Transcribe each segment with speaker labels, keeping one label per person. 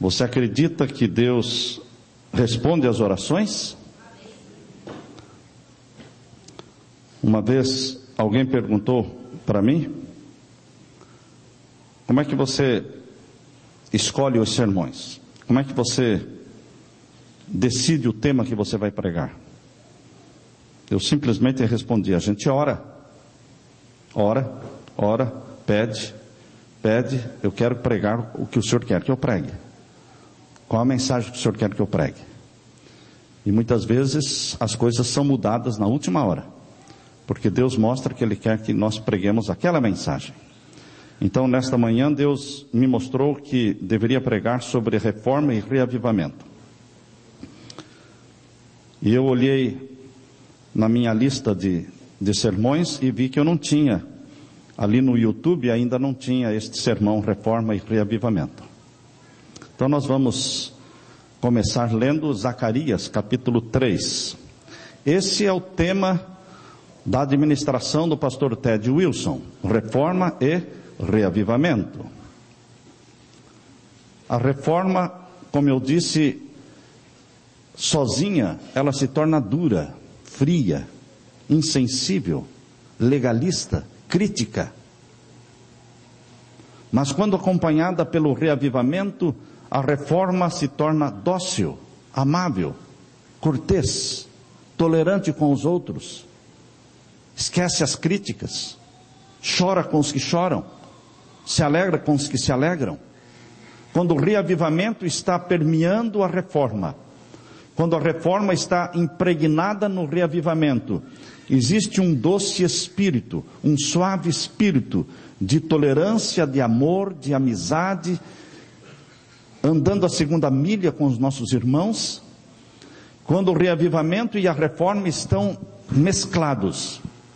Speaker 1: Você acredita que Deus responde às orações? Uma vez alguém perguntou para mim: como é que você escolhe os sermões? Como é que você decide o tema que você vai pregar? Eu simplesmente respondi: a gente ora, pede, eu quero pregar o que o Senhor quer que eu pregue. Qual a mensagem que o Senhor quer que eu pregue? E muitas vezes as coisas são mudadas na última hora, porque Deus mostra que Ele quer que nós preguemos aquela mensagem. Então, nesta manhã, Deus me mostrou que deveria pregar sobre reforma e reavivamento. E eu olhei na minha lista de sermões e vi que eu não tinha, ali no YouTube ainda não tinha este sermão, reforma e reavivamento. Então nós vamos começar lendo Zacarias capítulo 3. Esse é o tema da administração do pastor Ted Wilson: reforma e reavivamento. A reforma, como eu disse, sozinha ela se torna dura, fria, insensível, legalista, crítica. Mas quando acompanhada pelo reavivamento, a reforma se torna dócil, amável, cortês, tolerante com os outros, esquece as críticas, chora com os que choram, se alegra com os que se alegram. Quando o reavivamento está permeando a reforma, quando a reforma está impregnada no reavivamento, existe um doce espírito, um suave espírito de tolerância, de amor, de amizade, andando a segunda milha com os nossos irmãos. Quando o reavivamento e a reforma estão mesclados,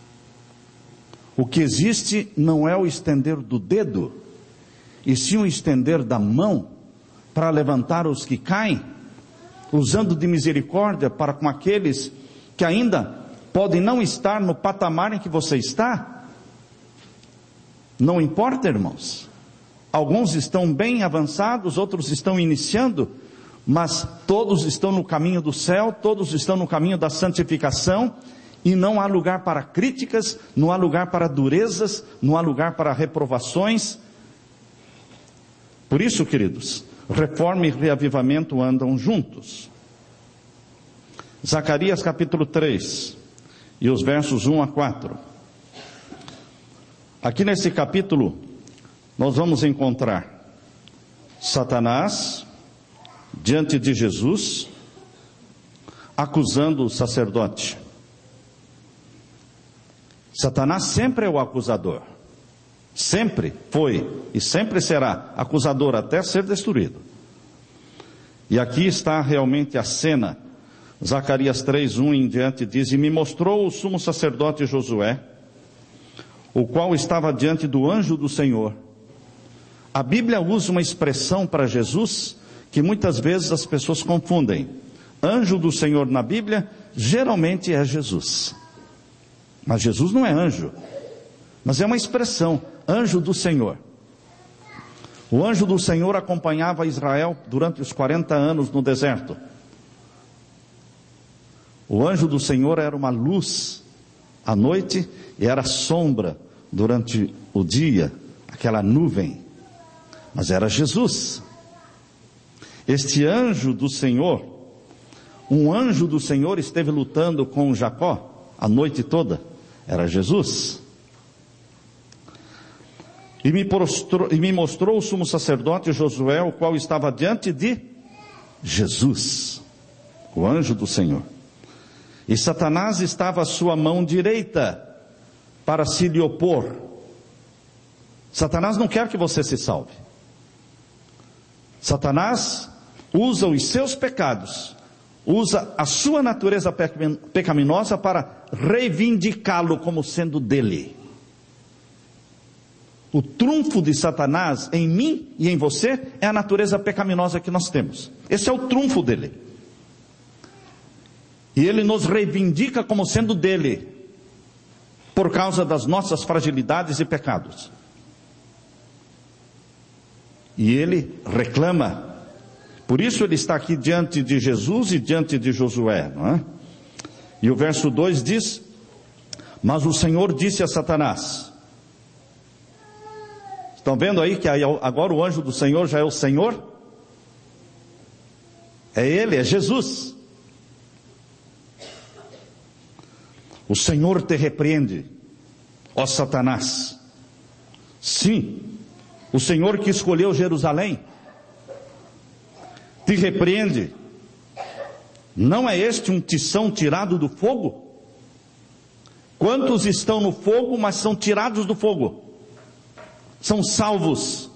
Speaker 1: o que existe não é o estender do dedo, e sim o estender da mão para levantar os que caem, usando de misericórdia para com aqueles que ainda podem não estar no patamar em que você está. Não importa, irmãos. Alguns estão bem avançados, outros estão iniciando, mas todos estão no caminho do céu, todos estão no caminho da santificação, e não há lugar para críticas, não há lugar para durezas, não há lugar para reprovações. Por isso, queridos, reforma e reavivamento andam juntos. Zacarias capítulo 3, e os versos 1 a 4. Aqui nesse capítulo, nós vamos encontrar Satanás diante de Jesus, acusando o sacerdote. Satanás sempre é o acusador, sempre foi e sempre será acusador até ser destruído. E aqui está realmente a cena. Zacarias 3:1 em diante diz: e me mostrou o sumo sacerdote Josué, o qual estava diante do anjo do Senhor. A Bíblia usa uma expressão para Jesus que muitas vezes as pessoas confundem. Anjo do Senhor na Bíblia geralmente é Jesus, mas Jesus não é anjo, mas é uma expressão, anjo do Senhor. O anjo do Senhor acompanhava Israel durante os 40 anos no deserto. O anjo do Senhor era uma luz à noite e era sombra durante o dia, aquela nuvem. Mas era Jesus. Este anjo do Senhor, um anjo do Senhor esteve lutando com Jacó a noite toda. Era Jesus. E me mostrou o sumo sacerdote Josué, o qual estava diante de Jesus, o anjo do Senhor. E Satanás estava à sua mão direita para se lhe opor. Satanás não quer que você se salve. Satanás usa os seus pecados, usa a sua natureza pecaminosa para reivindicá-lo como sendo dele. O trunfo de Satanás em mim e em você é a natureza pecaminosa que nós temos. Esse é o trunfo dele. E ele nos reivindica como sendo dele, por causa das nossas fragilidades e pecados. E ele reclama Por isso ele está aqui diante de Jesus e diante de Josué, não é? E o verso 2 diz: mas o Senhor disse a Satanás. Estão vendo aí que agora o anjo do Senhor já é o Senhor? É Ele, é Jesus. O Senhor te repreende, ó Satanás. Sim, o Senhor que escolheu Jerusalém te repreende. Não é este um tição tirado do fogo? Quantos estão no fogo, mas são tirados do fogo? São salvos.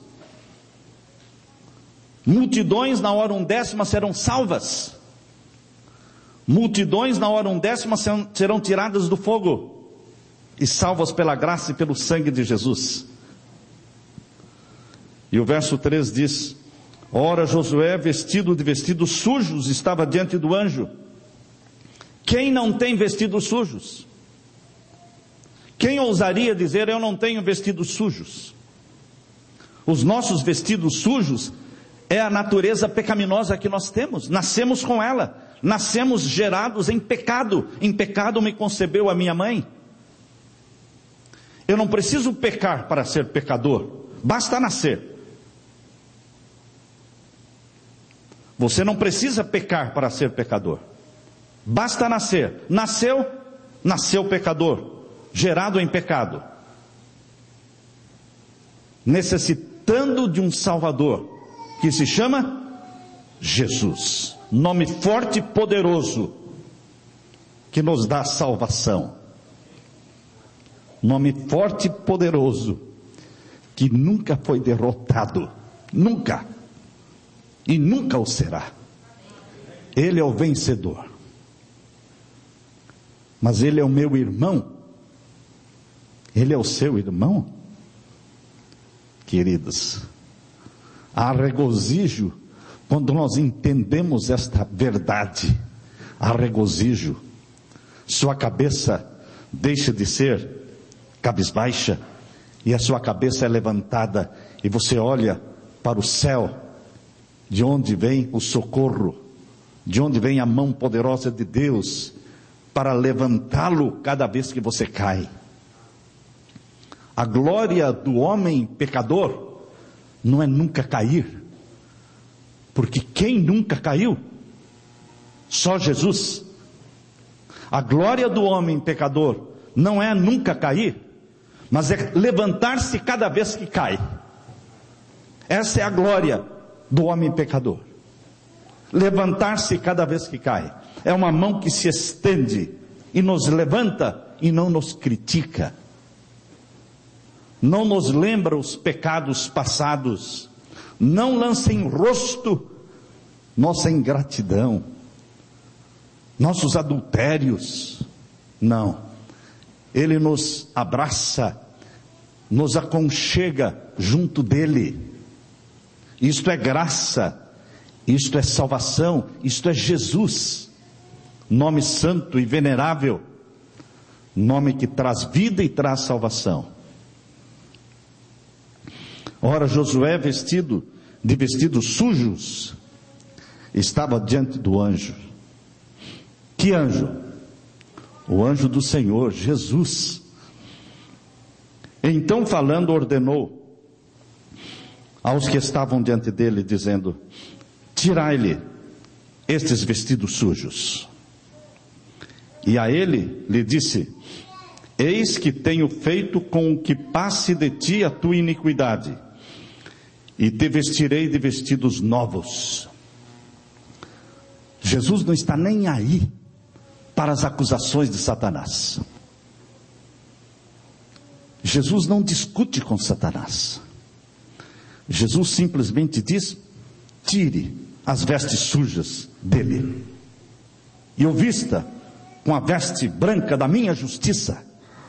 Speaker 1: Multidões na hora 1/10 serão salvas. Multidões na hora 1/10 serão tiradas do fogo e salvas pela graça e pelo sangue de Jesus. E o verso 3 diz: ora Josué, vestido de vestidos sujos, estava diante do anjo. Quem não tem vestidos sujos? Quem ousaria dizer: eu não tenho vestidos sujos? Os nossos vestidos sujos é a natureza pecaminosa que nós temos. Nascemos com ela. Nascemos gerados em pecado. Em pecado me concebeu a minha mãe. Eu não preciso pecar para ser pecador. Basta nascer. Você não precisa pecar para ser pecador. Basta nascer. Nasceu pecador. Gerado em pecado. Necessitando de um Salvador, que se chama Jesus. Nome forte e poderoso, que nos dá salvação. Nome forte e poderoso, que nunca foi derrotado. Nunca. E nunca o será. Ele é o vencedor. Mas ele é o meu irmão. Ele é o seu irmão. Queridos, há regozijo quando nós entendemos esta verdade. Há regozijo. Sua cabeça deixa de ser cabisbaixa e a sua cabeça é levantada e você olha para o céu, de onde vem o socorro, de onde vem a mão poderosa de Deus para levantá-lo cada vez que você cai. A glória do homem pecador não é nunca cair, porque quem nunca caiu? Só Jesus. A glória do homem pecador não é nunca cair, mas é levantar-se cada vez que cai. Essa é a glória do homem pecador. Levantar-se cada vez que cai. É uma mão que se estende e nos levanta e não nos critica. Não nos lembra os pecados passados, não lança em rosto nossa ingratidão, nossos adultérios, não. Ele nos abraça, nos aconchega junto dele. Isto é graça, isto é salvação, isto é Jesus, nome santo e venerável, nome que traz vida e traz salvação. Ora, Josué, vestido de vestidos sujos, estava diante do anjo. Que anjo? O anjo do Senhor, Jesus. Então, falando, ordenou aos que estavam diante dele, dizendo: tirai-lhe estes vestidos sujos. E a ele lhe disse: eis que tenho feito com que passe de ti a tua iniquidade, e te vestirei de vestidos novos. Jesus não está nem aí para as acusações de Satanás. Jesus não discute com Satanás. Jesus simplesmente diz: tire as vestes sujas dele, e o vista com a veste branca da minha justiça.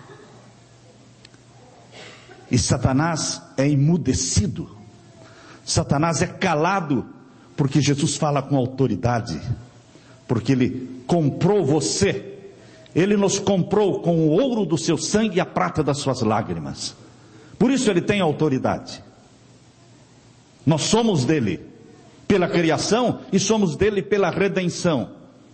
Speaker 1: E Satanás é emudecido. Satanás é calado, porque Jesus fala com autoridade, porque ele comprou você, ele nos comprou com o ouro do seu sangue e a prata das suas lágrimas, por isso ele tem autoridade. Nós somos dele, pela criação e somos dele pela redenção.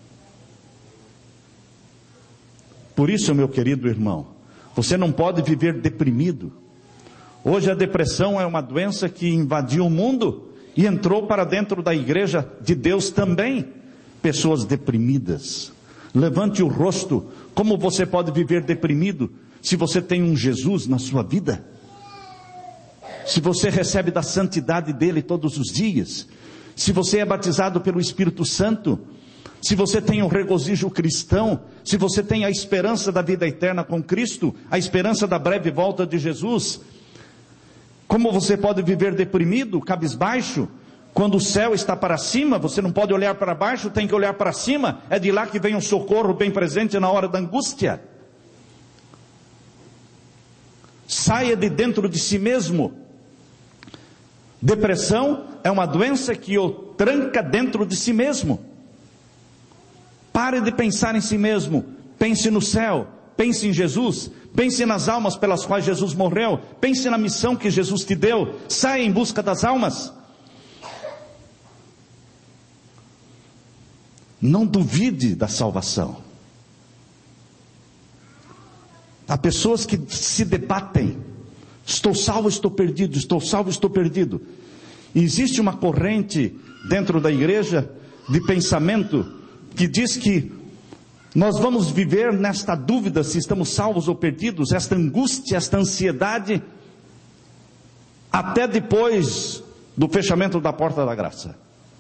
Speaker 1: Por isso, meu querido irmão, você não pode viver deprimido. Hoje a depressão é uma doença que invadiu o mundo e entrou para dentro da igreja de Deus também. Pessoas deprimidas. Levante o rosto. Como você pode viver deprimido se você tem um Jesus na sua vida? Se você recebe da santidade dele todos os dias? Se você é batizado pelo Espírito Santo? Se você tem um regozijo cristão? Se você tem a esperança da vida eterna com Cristo? A esperança da breve volta de Jesus? Como você pode viver deprimido, cabisbaixo? Quando o céu está para cima, você não pode olhar para baixo, tem que olhar para cima. É de lá que vem o socorro bem presente na hora da angústia. Saia de dentro de si mesmo. Depressão é uma doença que o tranca dentro de si mesmo. Pare de pensar em si mesmo. Pense no céu. Pense em Jesus. Pense nas almas pelas quais Jesus morreu. Pense na missão que Jesus te deu. Saia em busca das almas. Não duvide da salvação. Há pessoas que se debatem. Estou salvo, estou perdido. Estou salvo, estou perdido. E existe uma corrente dentro da igreja de pensamento que diz que nós vamos viver nesta dúvida se estamos salvos ou perdidos, esta angústia, esta ansiedade, até depois do fechamento da porta da graça.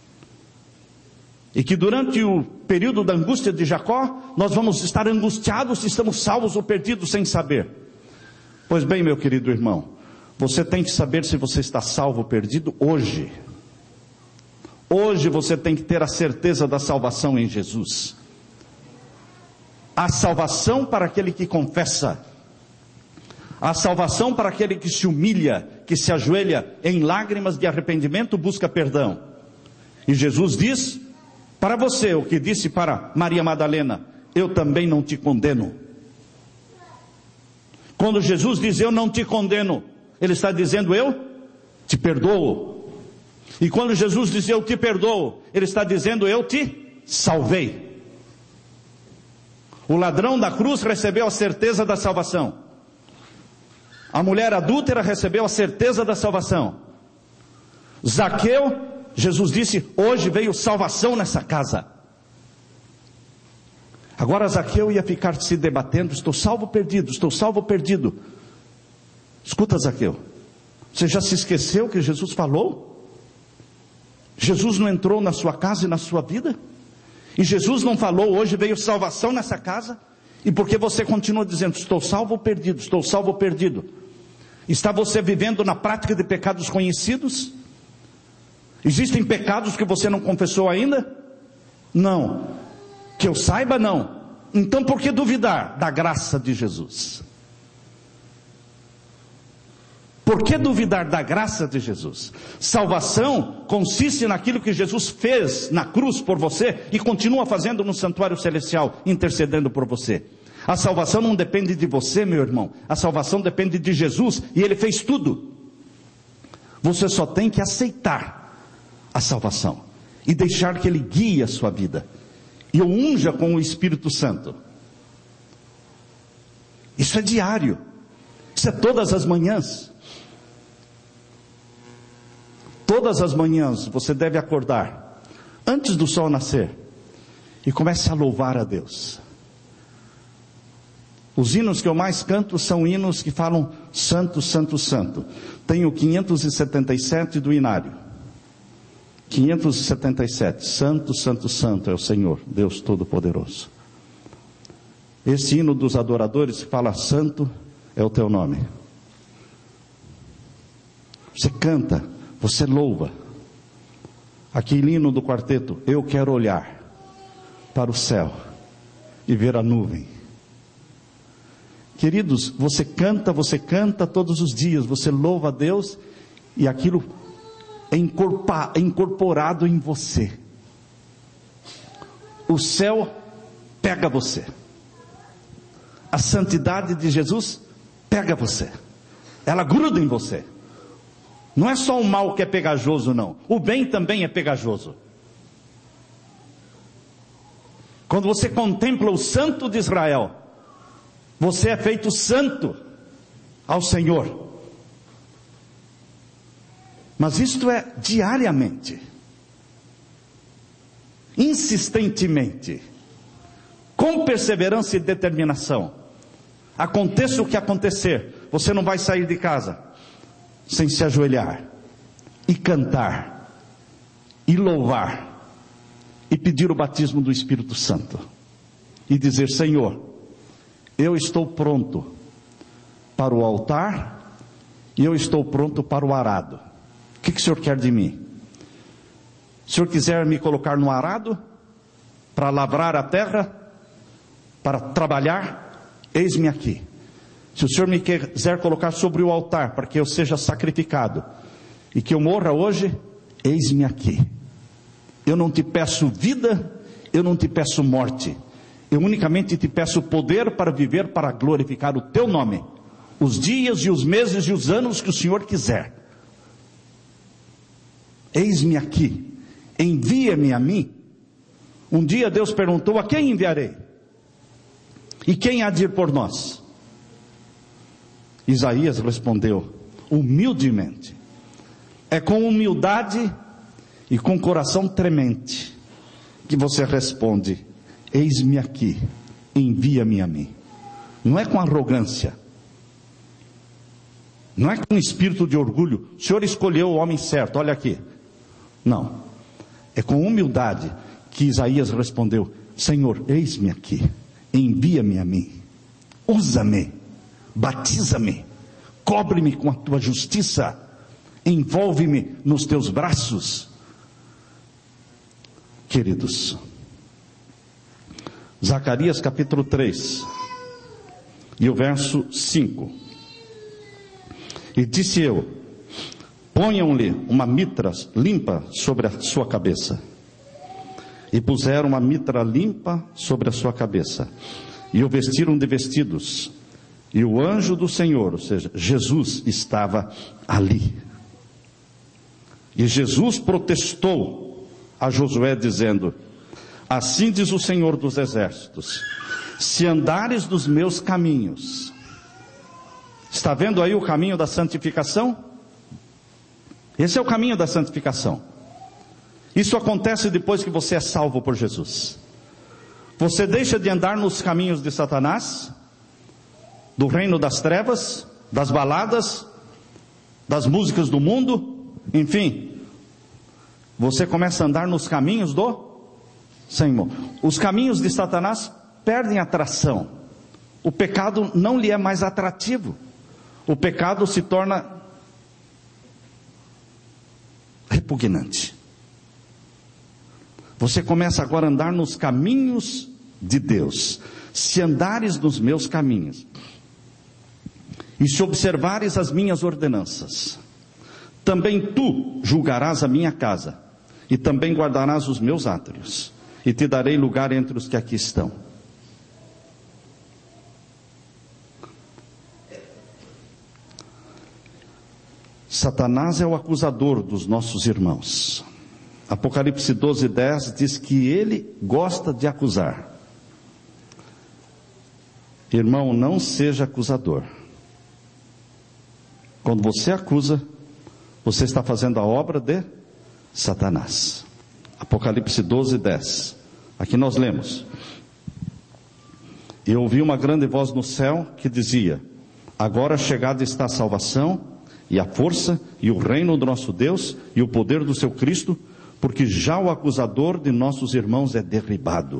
Speaker 1: E que durante o período da angústia de Jacó, nós vamos estar angustiados se estamos salvos ou perdidos sem saber. Pois bem, meu querido irmão, você tem que saber se você está salvo ou perdido hoje. Hoje você tem que ter a certeza da salvação em Jesus. A salvação para aquele que confessa. A salvação para aquele que se humilha, que se ajoelha em lágrimas de arrependimento, busca perdão. E Jesus diz para você o que disse para Maria Madalena: eu também não te condeno. Quando Jesus diz eu não te condeno, Ele está dizendo eu te perdoo. E quando Jesus diz eu te perdoo, Ele está dizendo eu te salvei. O ladrão da cruz recebeu a certeza da salvação. A mulher adúltera recebeu a certeza da salvação. Zaqueu, Jesus disse, hoje veio salvação nessa casa. Agora Zaqueu ia ficar se debatendo, estou salvo ou perdido, estou salvo ou perdido. Escuta, Zaqueu, você já se esqueceu que Jesus falou? Jesus não entrou na sua casa e na sua vida? E Jesus não falou, hoje veio salvação nessa casa? E por que você continua dizendo, estou salvo ou perdido, estou salvo ou perdido? Está você vivendo na prática de pecados conhecidos? Existem pecados que você não confessou ainda? Não. Que eu saiba, não. Então por que duvidar da graça de Jesus? Por que duvidar da graça de Jesus? Salvação consiste naquilo que Jesus fez na cruz por você e continua fazendo no santuário celestial, intercedendo por você. A salvação não depende de você, meu irmão. A salvação depende de Jesus e Ele fez tudo. Você só tem que aceitar a salvação e deixar que Ele guie a sua vida. E o unja com o Espírito Santo. Isso é diário. Isso é todas as manhãs. Todas as manhãs você deve acordar antes do sol nascer e comece a louvar a Deus. Os hinos que eu mais canto são hinos que falam santo, santo, santo. Tem o 577 do Inário. 577, santo, santo, santo é o Senhor, Deus Todo-Poderoso. Esse hino dos adoradores fala santo é o teu nome. Você canta, você louva. Aquele hino do quarteto, eu quero olhar para o céu e ver a nuvem. Queridos, você canta todos os dias, você louva a Deus e aquilo é incorporado em você. O céu pega você. A santidade de Jesus pega você. Ela gruda em você. Não é só o mal que é pegajoso, não. O bem também é pegajoso. Quando você contempla o Santo de Israel, você é feito santo ao Senhor. Mas isto é diariamente, insistentemente, com perseverança e determinação. Aconteça o que acontecer, você não vai sair de casa sem se ajoelhar e cantar e louvar e pedir o batismo do Espírito Santo e dizer: Senhor, eu estou pronto para o altar e eu estou pronto para o arado. O que o Senhor quer de mim? Se o Senhor quiser me colocar no arado para lavrar a terra, para trabalhar, eis-me aqui. Se o Senhor me quiser colocar sobre o altar para que eu seja sacrificado e que eu morra hoje, eis-me aqui. Eu não te peço vida, eu não te peço morte, eu unicamente te peço poder para viver, para glorificar o teu nome, os dias e os meses e os anos que o Senhor quiser. Eis-me aqui, envia-me a mim. Um dia Deus perguntou: a quem enviarei? E quem há de ir por nós? Isaías respondeu humildemente. É com humildade e com coração tremente que você responde: eis-me aqui, envia-me a mim. Não é com arrogância, não é com espírito de orgulho. O Senhor escolheu o homem certo, olha aqui. Não, é com humildade que Isaías respondeu: Senhor, eis-me aqui, envia-me a mim, usa-me, batiza-me, cobre-me com a tua justiça, envolve-me nos teus braços. Queridos, Zacarias capítulo 3 e o verso 5: e disse eu: ponham-lhe uma mitra limpa sobre a sua cabeça. E puseram uma mitra limpa sobre a sua cabeça, e o vestiram de vestidos, e o anjo do Senhor, ou seja, Jesus, estava ali. E Jesus protestou a Josué dizendo: assim diz o Senhor dos exércitos, se andares nos meus caminhos. Está vendo aí o caminho da santificação? Esse é o caminho da santificação. Isso acontece depois que você é salvo por Jesus. Você deixa de andar nos caminhos de Satanás, do reino das trevas, das baladas, das músicas do mundo, enfim. Você começa a andar nos caminhos do Senhor. Os caminhos de Satanás perdem atração. O pecado não lhe é mais atrativo. O pecado se torna repugnante. Você começa agora a andar nos caminhos de Deus. Se andares nos meus caminhos, e se observares as minhas ordenanças, também tu julgarás a minha casa, e também guardarás os meus átrios, e te darei lugar entre os que aqui estão. Satanás é o acusador dos nossos irmãos. Apocalipse 12:10 diz que ele gosta de acusar. Irmão, não seja acusador. Quando você acusa, você está fazendo a obra de Satanás. Apocalipse 12:10. Aqui nós lemos: e ouvi uma grande voz no céu que dizia: agora chegada está a salvação, e a força, e o reino do nosso Deus, e o poder do seu Cristo, porque já o acusador de nossos irmãos é derribado.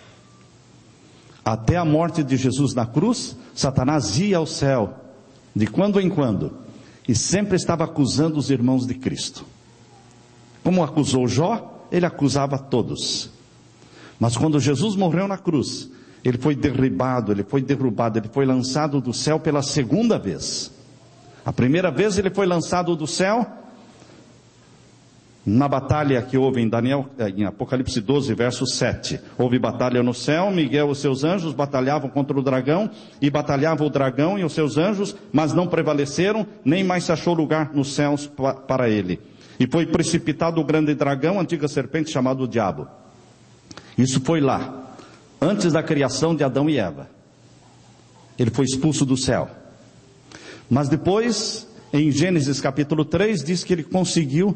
Speaker 1: Até a morte de Jesus na cruz, Satanás ia ao céu, de quando em quando, e sempre estava acusando os irmãos de Cristo. Como acusou Jó, ele acusava todos. Mas quando Jesus morreu na cruz, ele foi derribado, ele foi derrubado, ele foi lançado do céu pela segunda vez. A primeira vez ele foi lançado do céu Na batalha que houve em Apocalipse 12, verso 7, houve batalha no céu, Miguel e os seus anjos batalhavam contra o dragão, e batalhava o dragão e os seus anjos, mas não prevaleceram, nem mais se achou lugar nos céus para ele. E foi precipitado o grande dragão, a antiga serpente, chamado o diabo. Isso foi lá, antes da criação de Adão e Eva. Ele foi expulso do céu. Mas depois, em Gênesis capítulo 3, diz que ele conseguiu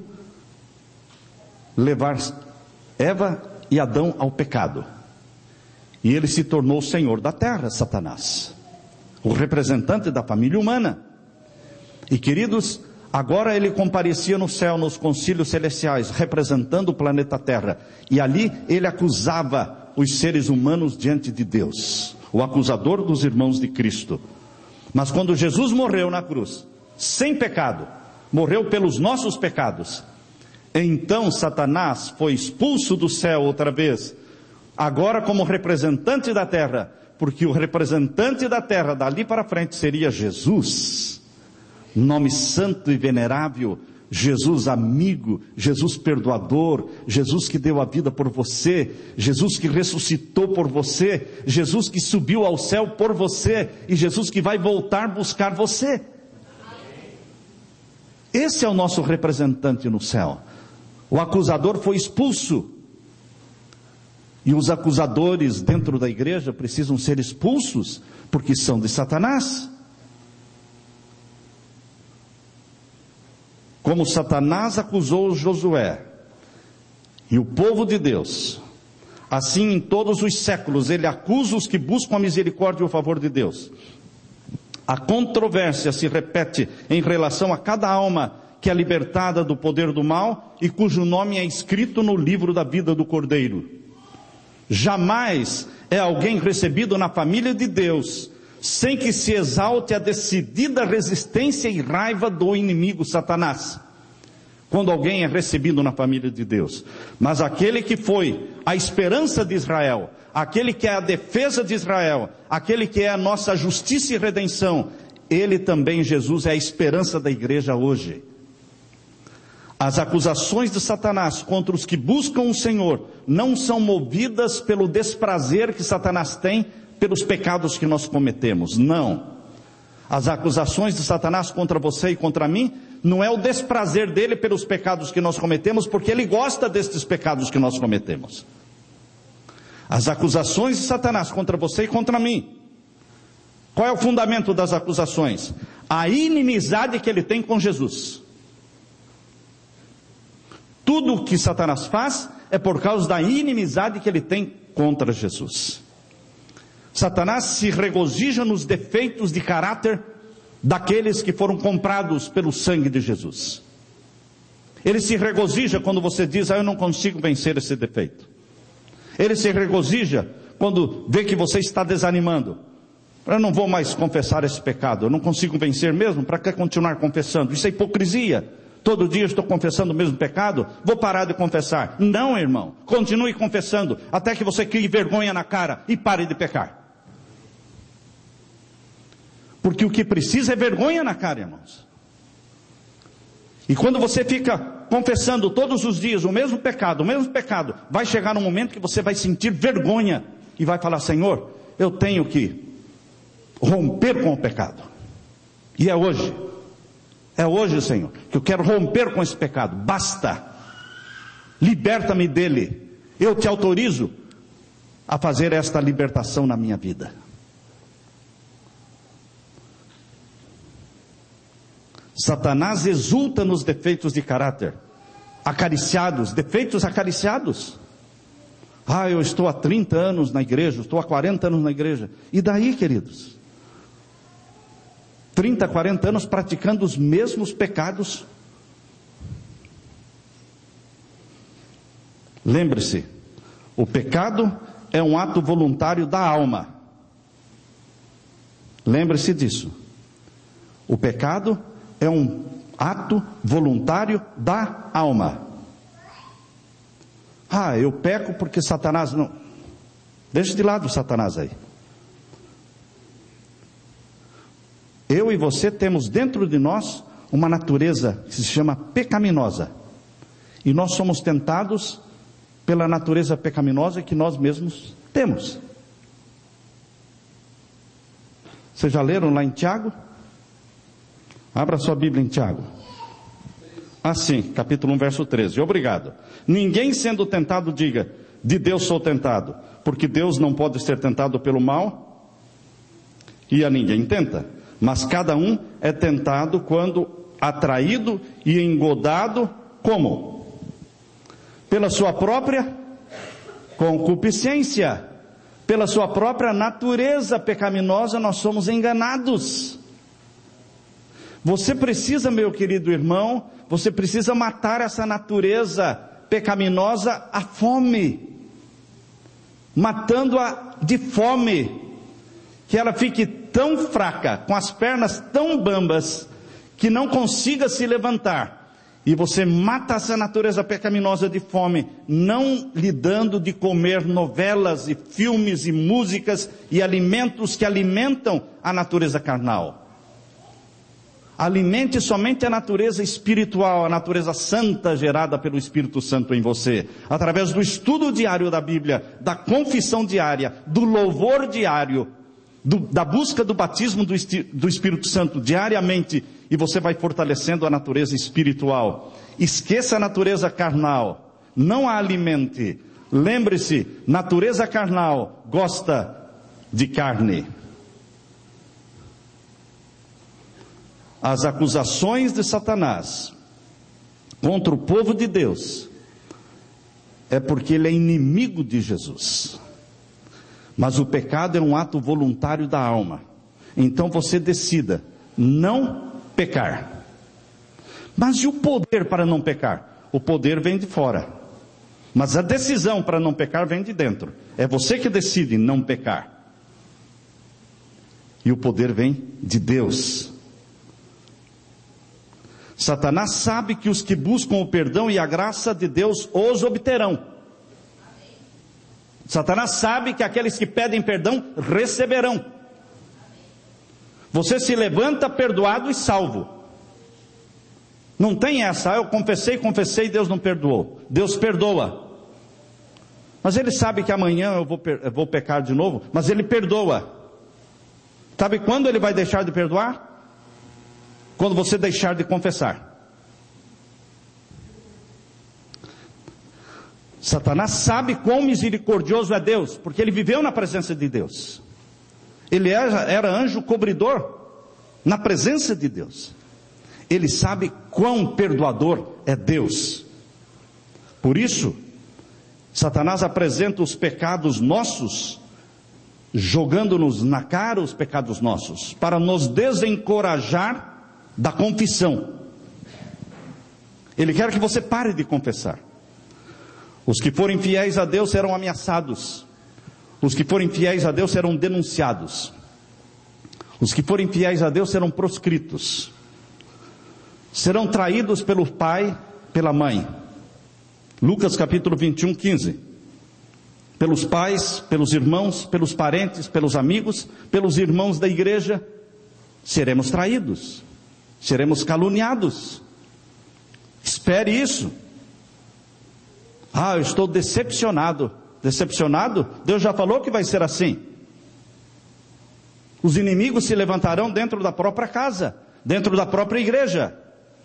Speaker 1: levar Eva e Adão ao pecado. E ele se tornou o senhor da terra, Satanás, o representante da família humana. E queridos, agora ele comparecia no céu, nos concílios celestiais, representando o planeta Terra. E ali ele acusava os seres humanos diante de Deus, o acusador dos irmãos de Cristo. Mas quando Jesus morreu na cruz, sem pecado, morreu pelos nossos pecados, então Satanás foi expulso do céu outra vez, agora como representante da terra, porque o representante da terra dali para frente seria Jesus, nome santo e venerável, Jesus amigo, Jesus perdoador, Jesus que deu a vida por você, Jesus que ressuscitou por você, Jesus que subiu ao céu por você, e Jesus que vai voltar buscar você. Esse é o nosso representante no céu. O acusador foi expulso. E os acusadores dentro da igreja precisam ser expulsos, porque são de Satanás. Como Satanás acusou Josué e o povo de Deus, assim em todos os séculos ele acusa os que buscam a misericórdia e o favor de Deus. A controvérsia se repete em relação a cada alma que é libertada do poder do mal e cujo nome é escrito no livro da vida do Cordeiro. Jamais é alguém recebido na família de Deus sem que se exalte a decidida resistência e raiva do inimigo Satanás, quando alguém é recebido na família de Deus. Mas aquele que foi a esperança de Israel, aquele que é a defesa de Israel, aquele que é a nossa justiça e redenção, ele também, Jesus, é a esperança da igreja hoje. As acusações de Satanás contra os que buscam o Senhor não são movidas pelo desprazer que Satanás tem pelos pecados que nós cometemos. Não. As acusações de Satanás contra você e contra mim não é o desprazer dele pelos pecados que nós cometemos, porque ele gosta destes pecados que nós cometemos. As acusações de Satanás contra você e contra mim, qual é o fundamento das acusações? A inimizade que ele tem com Jesus. Tudo o que Satanás faz é por causa da inimizade que ele tem contra Jesus. Satanás se regozija nos defeitos de caráter daqueles que foram comprados pelo sangue de Jesus. Ele se regozija quando você diz: eu não consigo vencer esse defeito. Ele se regozija quando vê que você está desanimando. Eu não vou mais confessar esse pecado, eu não consigo vencer mesmo, para que continuar confessando? Isso é hipocrisia. Todo dia eu estou confessando o mesmo pecado, vou parar de confessar. Não, irmão, continue confessando, até que você crie vergonha na cara e pare de pecar. Porque o que precisa é vergonha na cara, irmãos. E quando você fica confessando todos os dias o mesmo pecado, vai chegar um momento que você vai sentir vergonha e vai falar: Senhor, eu tenho que romper com o pecado. E é hoje, Senhor, que eu quero romper com esse pecado. Basta, liberta-me dele. Eu te autorizo a fazer esta libertação na minha vida. Satanás exulta nos defeitos de caráter, defeitos acariciados. Eu estou há 30 anos na igreja, estou há 40 anos na igreja. E daí, queridos? 30, 40 anos praticando os mesmos pecados. Lembre-se, o pecado é um ato voluntário da alma. Lembre-se disso. O pecado é um ato voluntário da alma. Eu peco porque Satanás não... Deixa de lado Satanás aí. Eu e você temos dentro de nós uma natureza que se chama pecaminosa. E nós somos tentados pela natureza pecaminosa que nós mesmos temos. Vocês já leram lá em Tiago? Abra sua Bíblia em Tiago. Assim, capítulo 1, verso 13. Obrigado. Ninguém sendo tentado diga, de Deus sou tentado, porque Deus não pode ser tentado pelo mal, e a ninguém tenta. Mas cada um é tentado quando atraído e engodado, como? Pela sua própria concupiscência, pela sua própria natureza pecaminosa, nós somos enganados. Você precisa, meu querido irmão, você precisa matar essa natureza pecaminosa à fome, matando-a de fome, que ela fique tão fraca, com as pernas tão bambas, que não consiga se levantar. E você mata essa natureza pecaminosa de fome, não lhe dando de comer novelas e filmes e músicas e alimentos que alimentam a natureza carnal. Alimente somente a natureza espiritual, a natureza santa gerada pelo Espírito Santo em você, através do estudo diário da Bíblia, da confissão diária, do louvor diário, da busca do batismo do Espírito Santo diariamente, e você vai fortalecendo a natureza espiritual. Esqueça a natureza carnal, não a alimente. Lembre-se, natureza carnal gosta de carne. As acusações de Satanás contra o povo de Deus é porque ele é inimigo de Jesus. Mas o pecado é um ato voluntário da alma. Então você decida não pecar. Mas e o poder para não pecar? O poder vem de fora. Mas a decisão para não pecar vem de dentro. É você que decide não pecar. E o poder vem de Deus. Satanás sabe que os que buscam o perdão e a graça de Deus os obterão. Satanás sabe que aqueles que pedem perdão receberão. Você se levanta perdoado e salvo. Não tem essa, eu confessei, Deus não perdoou. Deus perdoa. Mas ele sabe que amanhã eu vou pecar de novo, mas ele perdoa. Sabe quando ele vai deixar de perdoar? Quando você deixar de confessar. Satanás sabe quão misericordioso é Deus, porque ele viveu na presença de Deus. Ele era anjo cobridor na presença de Deus. Ele sabe quão perdoador é Deus. Por isso, Satanás apresenta os pecados nossos, jogando-nos na cara os pecados nossos, para nos desencorajar da confissão. Ele quer que você pare de confessar. Os que forem fiéis a Deus serão ameaçados. Os que forem fiéis a Deus serão denunciados. Os que forem fiéis a Deus serão proscritos. Serão traídos pelo pai, pela mãe. Lucas capítulo 21, 15. Pelos pais, pelos irmãos, pelos parentes, pelos amigos, pelos irmãos da igreja, seremos traídos. Seremos caluniados. Espere isso. Eu estou decepcionado. Decepcionado? Deus já falou que vai ser assim. Os inimigos se levantarão dentro da própria casa, dentro da própria igreja.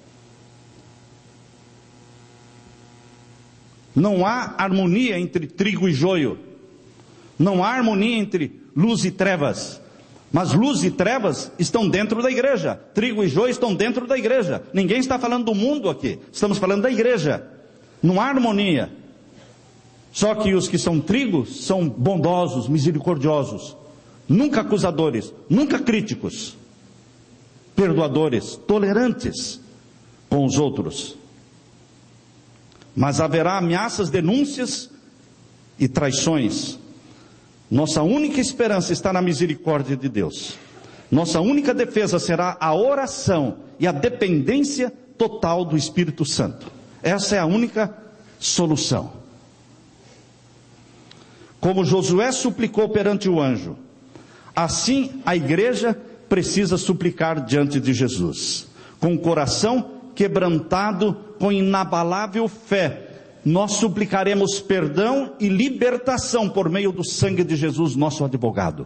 Speaker 1: Não há harmonia entre trigo e joio. Não há harmonia entre luz e trevas. Mas luz e trevas estão dentro da igreja. Trigo e joio estão dentro da igreja. Ninguém está falando do mundo aqui. Estamos falando da igreja. Não há harmonia. Só que os que são trigo são bondosos, misericordiosos. Nunca acusadores, nunca críticos. Perdoadores, tolerantes com os outros. Mas haverá ameaças, denúncias e traições. Nossa única esperança está na misericórdia de Deus. Nossa única defesa será a oração e a dependência total do Espírito Santo. Essa é a única solução. Como Josué suplicou perante o anjo, assim a igreja precisa suplicar diante de Jesus, com o coração quebrantado, com inabalável fé, nós suplicaremos perdão e libertação por meio do sangue de Jesus, nosso advogado.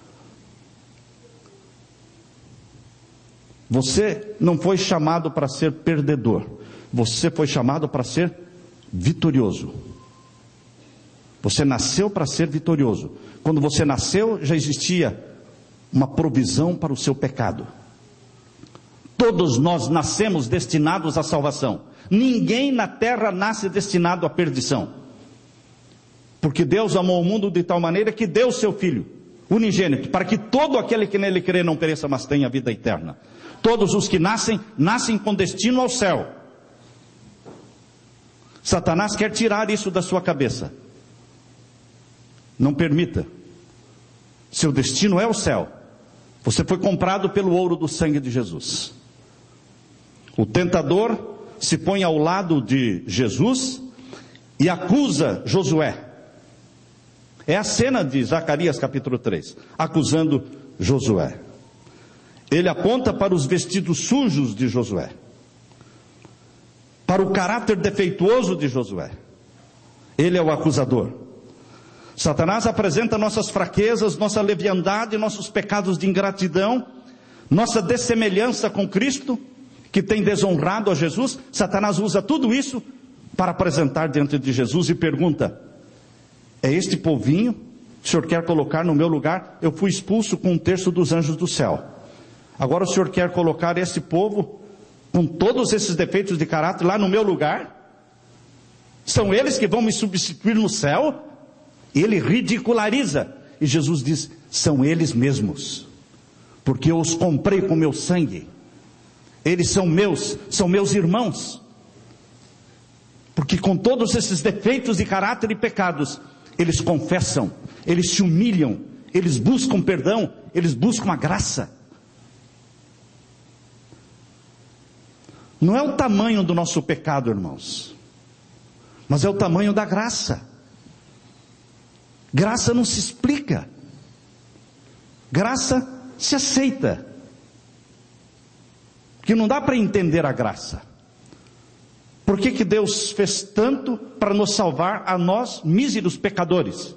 Speaker 1: Você não foi chamado para ser perdedor, você foi chamado para ser vitorioso. Você nasceu para ser vitorioso. Quando você nasceu, já existia uma provisão para o seu pecado. Todos nós nascemos destinados à salvação. Ninguém na terra nasce destinado à perdição. Porque Deus amou o mundo de tal maneira que deu o seu Filho unigênito, para que todo aquele que nele crê não pereça, mas tenha vida eterna. Todos os que nascem com destino ao céu. Satanás quer tirar isso da sua cabeça. Não permita. Seu destino é o céu. Você foi comprado pelo ouro do sangue de Jesus. O tentador se põe ao lado de Jesus e acusa Josué. É a cena de Zacarias capítulo 3, acusando Josué. Ele aponta para os vestidos sujos de Josué, para o caráter defeituoso de Josué. Ele é o acusador. Satanás apresenta nossas fraquezas, nossa leviandade, nossos pecados de ingratidão, nossa dessemelhança com Cristo, que tem desonrado a Jesus. Satanás usa tudo isso para apresentar diante de Jesus e pergunta: é este povinho que o Senhor quer colocar no meu lugar? Eu fui expulso com 1/3 dos anjos do céu. Agora o Senhor quer colocar esse povo com todos esses defeitos de caráter lá no meu lugar? São eles que vão me substituir no céu? Ele ridiculariza. E Jesus diz: são eles mesmos, porque eu os comprei com meu sangue. Eles são meus irmãos. Porque com todos esses defeitos de caráter e pecados, eles confessam, eles se humilham, eles buscam perdão, eles buscam a graça. Não é o tamanho do nosso pecado, irmãos, mas é o tamanho da graça. Graça não se explica. Graça se aceita. Que não dá para entender a graça. Por que Deus fez tanto para nos salvar a nós, míseros pecadores?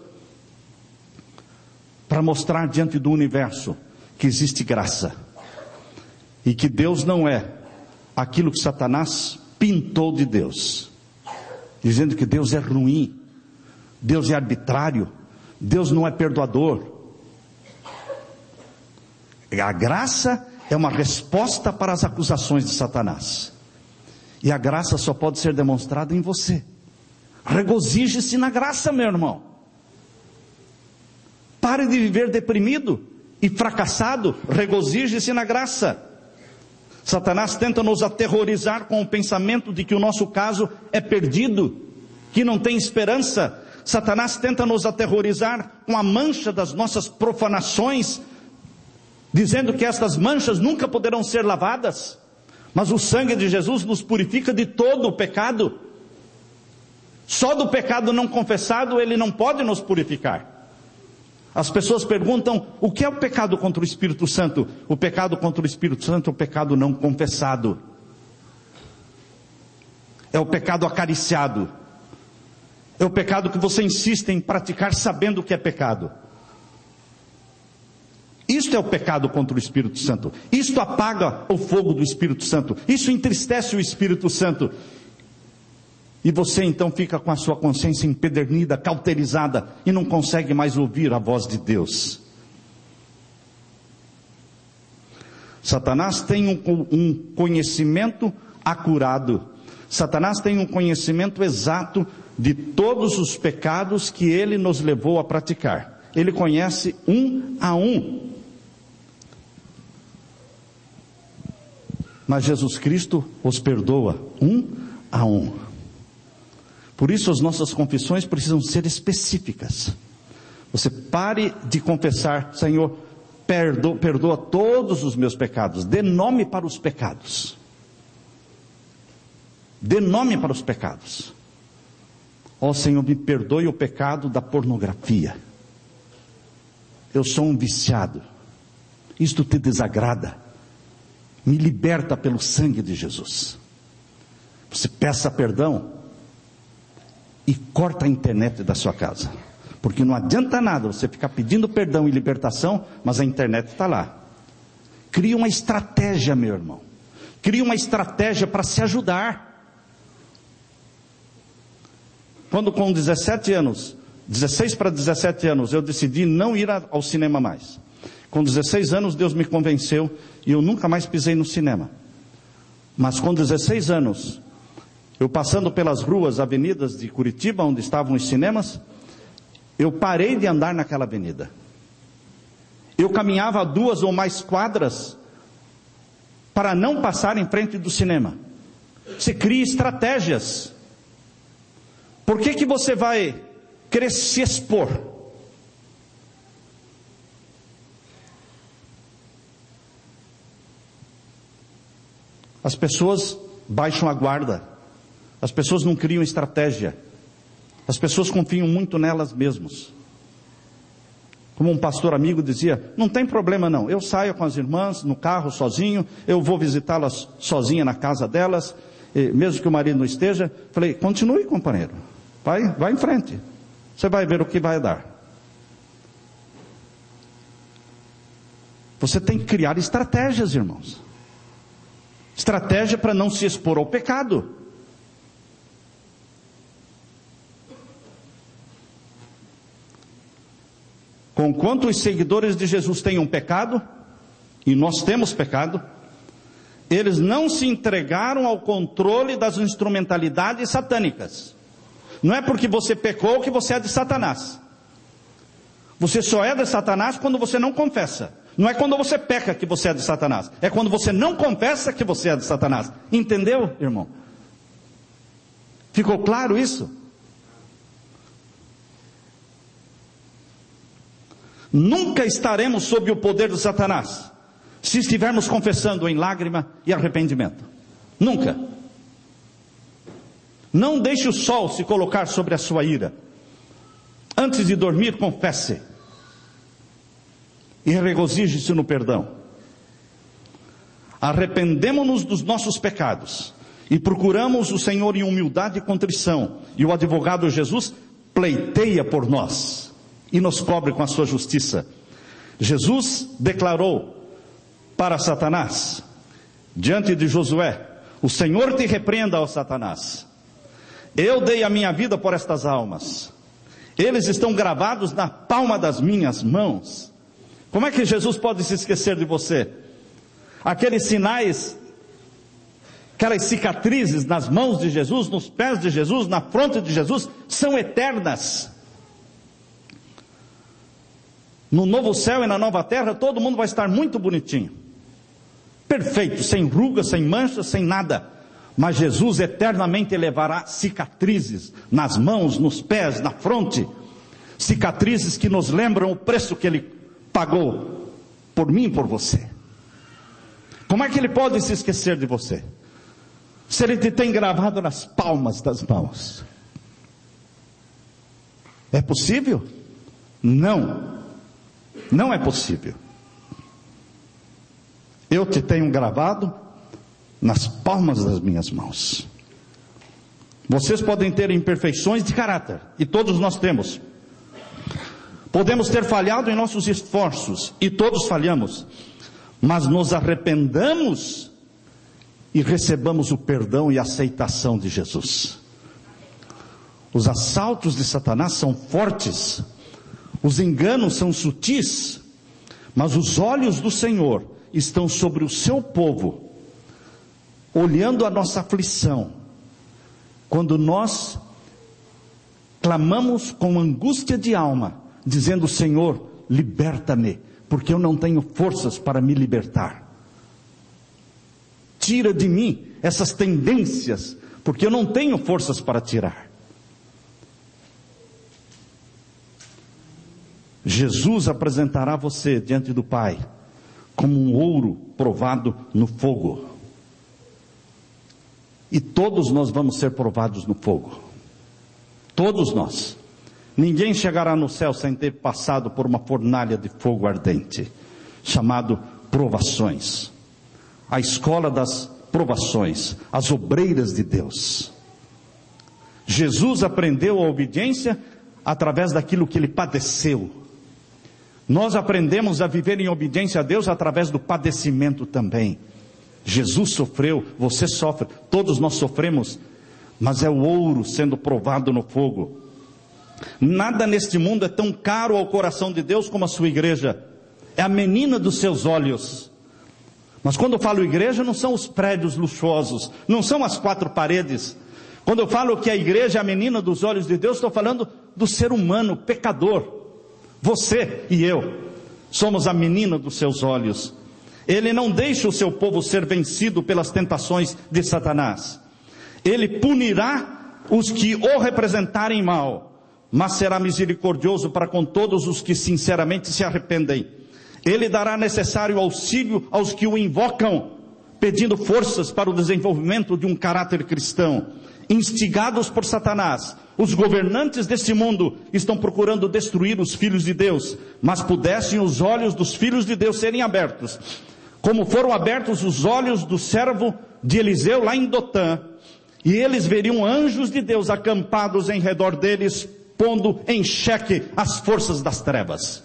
Speaker 1: Para mostrar diante do universo que existe graça. E que Deus não é aquilo que Satanás pintou de Deus, dizendo que Deus é ruim, Deus é arbitrário, Deus não é perdoador. A graça é uma resposta para as acusações de Satanás. E a graça só pode ser demonstrada em você. Regozije-se na graça, meu irmão. Pare de viver deprimido e fracassado. Regozije-se na graça. Satanás tenta nos aterrorizar com o pensamento de que o nosso caso é perdido, que não tem esperança. Satanás tenta nos aterrorizar com a mancha das nossas profanações, dizendo que estas manchas nunca poderão ser lavadas. Mas o sangue de Jesus nos purifica de todo o pecado. Só do pecado não confessado ele não pode nos purificar. As pessoas perguntam: o que é o pecado contra o Espírito Santo? O pecado contra o Espírito Santo é o pecado não confessado. É o pecado acariciado. É o pecado que você insiste em praticar sabendo que é pecado. Isto é o pecado contra o Espírito Santo. Isto apaga o fogo do Espírito Santo. Isso entristece o Espírito Santo. E você então fica com a sua consciência empedernida, cauterizada, e não consegue mais ouvir a voz de Deus. Satanás tem um conhecimento acurado. Satanás tem um conhecimento exato de todos os pecados que ele nos levou a praticar. Ele conhece um a um. Mas Jesus Cristo os perdoa um a um. Por isso as nossas confissões precisam ser específicas. Você pare de confessar: Senhor, perdoa todos os meus pecados. Dê nome para os pecados. Dê nome para os pecados. Ó Senhor, me perdoe o pecado da pornografia. Eu sou um viciado. Isto te desagrada. Me liberta pelo sangue de Jesus. você peça perdão e corta a internet da sua casa. Porque não adianta nada você ficar pedindo perdão e libertação, mas a internet está lá. Cria uma estratégia, meu irmão. Cria uma estratégia para se ajudar. Quando com 17 anos, 16 para 17 anos, eu decidi não ir ao cinema mais. Com 16 anos, Deus me convenceu e eu nunca mais pisei no cinema. Mas com 16 anos, eu passando pelas ruas, avenidas de Curitiba, onde estavam os cinemas, eu parei de andar naquela avenida. Eu caminhava 2 ou mais quadras para não passar em frente do cinema. Você cria estratégias. Por que você vai querer se expor? As pessoas baixam a guarda. As pessoas não criam estratégia. As pessoas confiam muito nelas mesmas. Como um pastor amigo dizia, não tem problema não, eu saio com as irmãs no carro sozinho, eu vou visitá-las sozinha na casa delas, mesmo que o marido não esteja. Falei, continue, companheiro, vai em frente, você vai ver o que vai dar. Você tem que criar estratégias, irmãos. Estratégia para não se expor ao pecado. Conquanto os seguidores de Jesus tenham pecado, e nós temos pecado, eles não se entregaram ao controle das instrumentalidades satânicas. Não é porque você pecou que você é de Satanás. Você só é de Satanás quando você não confessa. Não é quando você peca que você é de Satanás. É quando você não confessa que você é de Satanás. Entendeu, irmão? Ficou claro isso? Nunca estaremos sob o poder de Satanás se estivermos confessando em lágrima e arrependimento. Nunca. Não deixe o sol se colocar sobre a sua ira. Antes de dormir, confesse e regozije-se no perdão. Arrependemo-nos dos nossos pecados e procuramos o Senhor em humildade e contrição, e o advogado Jesus pleiteia por nós e nos cobre com a sua justiça. Jesus declarou para Satanás, diante de Josué, o Senhor te repreenda, ó Satanás, eu dei a minha vida por estas almas, eles estão gravados na palma das minhas mãos. Como é que Jesus pode se esquecer de você? Aqueles sinais, aquelas cicatrizes nas mãos de Jesus, nos pés de Jesus, na fronte de Jesus, são eternas. No novo céu e na nova terra, todo mundo vai estar muito bonitinho, perfeito, sem rugas, sem manchas, sem nada. Mas Jesus eternamente levará cicatrizes nas mãos, nos pés, na fronte, cicatrizes que nos lembram o preço que Ele pagou por mim e por você. Como é que Ele pode se esquecer de você, se Ele te tem gravado nas palmas das mãos? É possível? Não. Não é possível. Eu te tenho gravado nas palmas das minhas mãos. Vocês podem ter imperfeições de caráter, e todos nós temos. Podemos ter falhado em nossos esforços, e todos falhamos. Mas nos arrependamos e recebamos o perdão e a aceitação de Jesus. Os assaltos de Satanás são fortes, os enganos são sutis, mas os olhos do Senhor estão sobre o seu povo, olhando a nossa aflição, quando nós clamamos com angústia de alma, dizendo: Senhor, liberta-me, porque eu não tenho forças para me libertar. Tira de mim essas tendências, porque eu não tenho forças para tirar. Jesus apresentará você diante do Pai como um ouro provado no fogo. E todos nós vamos ser provados no fogo. Todos nós. Ninguém chegará no céu sem ter passado por uma fornalha de fogo ardente, chamado provações. A escola das provações, as obreiras de Deus. Jesus aprendeu a obediência através daquilo que ele padeceu. Nós aprendemos a viver em obediência a Deus através do padecimento também. Jesus sofreu, você sofre, todos nós sofremos, mas é o ouro sendo provado no fogo. Nada neste mundo é tão caro ao coração de Deus como a sua igreja. É a menina dos seus olhos. Mas quando eu falo igreja, não são os prédios luxuosos, não são as 4 paredes. Quando eu falo que a igreja é a menina dos olhos de Deus, estou falando do ser humano, pecador. Você e eu somos a menina dos seus olhos. Ele não deixa o seu povo ser vencido pelas tentações de Satanás. Ele punirá os que o representarem mal, mas será misericordioso para com todos os que sinceramente se arrependem. Ele dará necessário auxílio aos que o invocam, pedindo forças para o desenvolvimento de um caráter cristão. Instigados por Satanás, os governantes deste mundo estão procurando destruir os filhos de Deus, mas pudessem os olhos dos filhos de Deus serem abertos, como foram abertos os olhos do servo de Eliseu lá em Dotã, e eles veriam anjos de Deus acampados em redor deles, pondo em xeque as forças das trevas.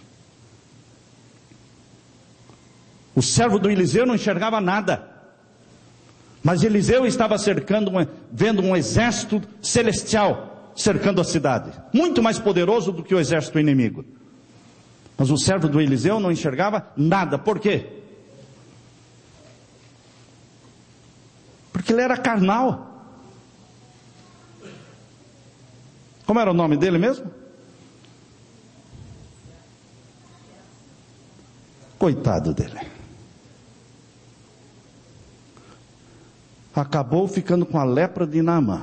Speaker 1: O servo do Eliseu não enxergava nada, mas Eliseu estava vendo um exército celestial cercando a cidade, muito mais poderoso do que o exército inimigo. Mas o servo do Eliseu não enxergava nada. Por quê? Porque ele era carnal. Como era o nome dele mesmo? Coitado dele. Acabou ficando com a lepra de Naamã.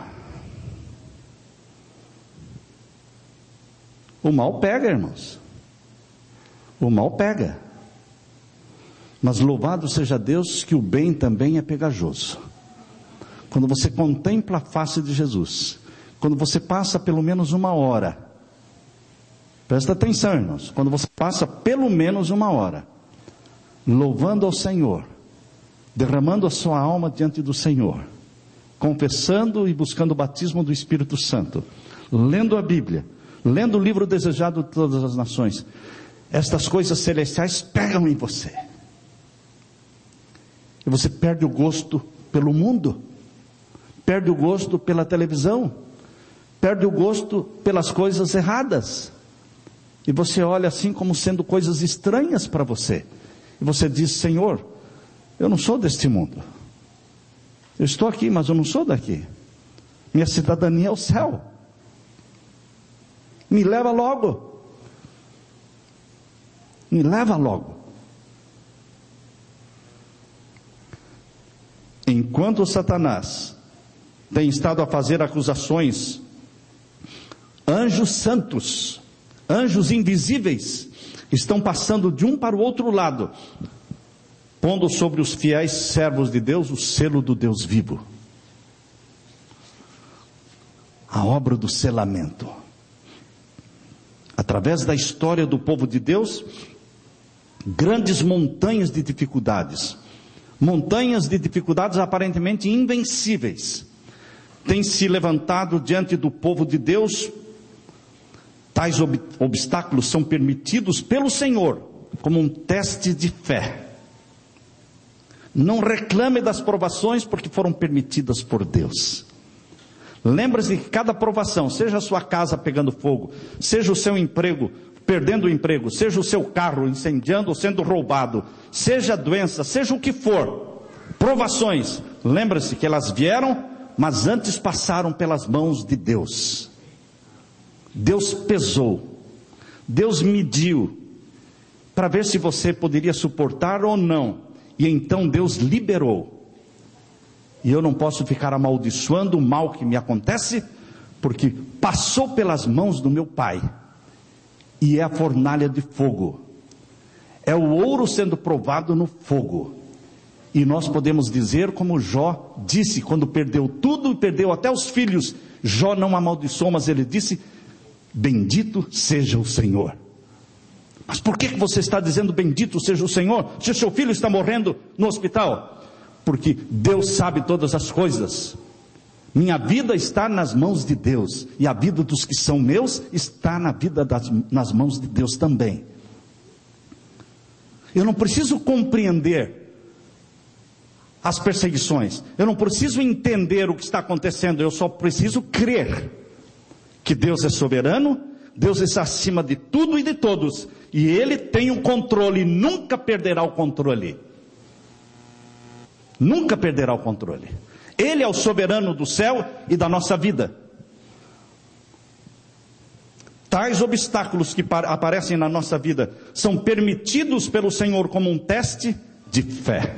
Speaker 1: O mal pega, irmãos. O mal pega. Mas louvado seja Deus que o bem também é pegajoso. Quando você contempla a face de Jesus, quando você passa pelo menos 1 hora, presta atenção, irmãos, quando você passa pelo menos 1 hora, louvando ao Senhor, derramando a sua alma diante do Senhor, confessando e buscando o batismo do Espírito Santo, lendo a Bíblia, lendo o livro desejado de todas as nações, estas coisas celestiais pegam em você, e você perde o gosto pelo mundo, perde o gosto pela televisão, perde o gosto pelas coisas erradas, e você olha assim como sendo coisas estranhas para você, e você diz: Senhor, eu não sou deste mundo, eu estou aqui, mas eu não sou daqui, minha cidadania é o céu, me leva logo, me leva logo. Enquanto Satanás tem estado a fazer acusações, anjos santos, anjos invisíveis, estão passando de um para o outro lado, pondo sobre os fiéis servos de Deus o selo do Deus vivo. A obra do selamento. Através da história do povo de Deus, grandes montanhas de dificuldades aparentemente invencíveis, têm se levantado diante do povo de Deus. Tais obstáculos são permitidos pelo Senhor como um teste de fé. Não reclame das provações, porque foram permitidas por Deus. Lembre-se que cada provação, seja a sua casa pegando fogo, seja o seu emprego, perdendo o emprego, seja o seu carro incendiando ou sendo roubado, seja doença, seja o que for, provações, lembre-se que elas vieram, mas antes passaram pelas mãos de Deus. Deus pesou, Deus mediu, para ver se você poderia suportar ou não, e então Deus liberou. E eu não posso ficar amaldiçoando o mal que me acontece, porque passou pelas mãos do meu Pai, e é a fornalha de fogo, é o ouro sendo provado no fogo. E nós podemos dizer como Jó disse, quando perdeu tudo, perdeu até os filhos, Jó não amaldiçoou, mas ele disse: bendito seja o Senhor. Mas por que você está dizendo bendito seja o Senhor, se o seu filho está morrendo no hospital? porque Deus sabe todas as coisas. Minha vida está nas mãos de Deus, e a vida dos que são meus está nas mãos de Deus também. Eu não preciso compreender as perseguições, eu não preciso entender o que está acontecendo, eu só preciso crer que Deus é soberano, Deus está acima de tudo e de todos, e Ele tem o controle, nunca perderá o controle. Nunca perderá o controle. Ele é o soberano do céu e da nossa vida. Tais obstáculos que aparecem na nossa vida são permitidos pelo Senhor como um teste de fé.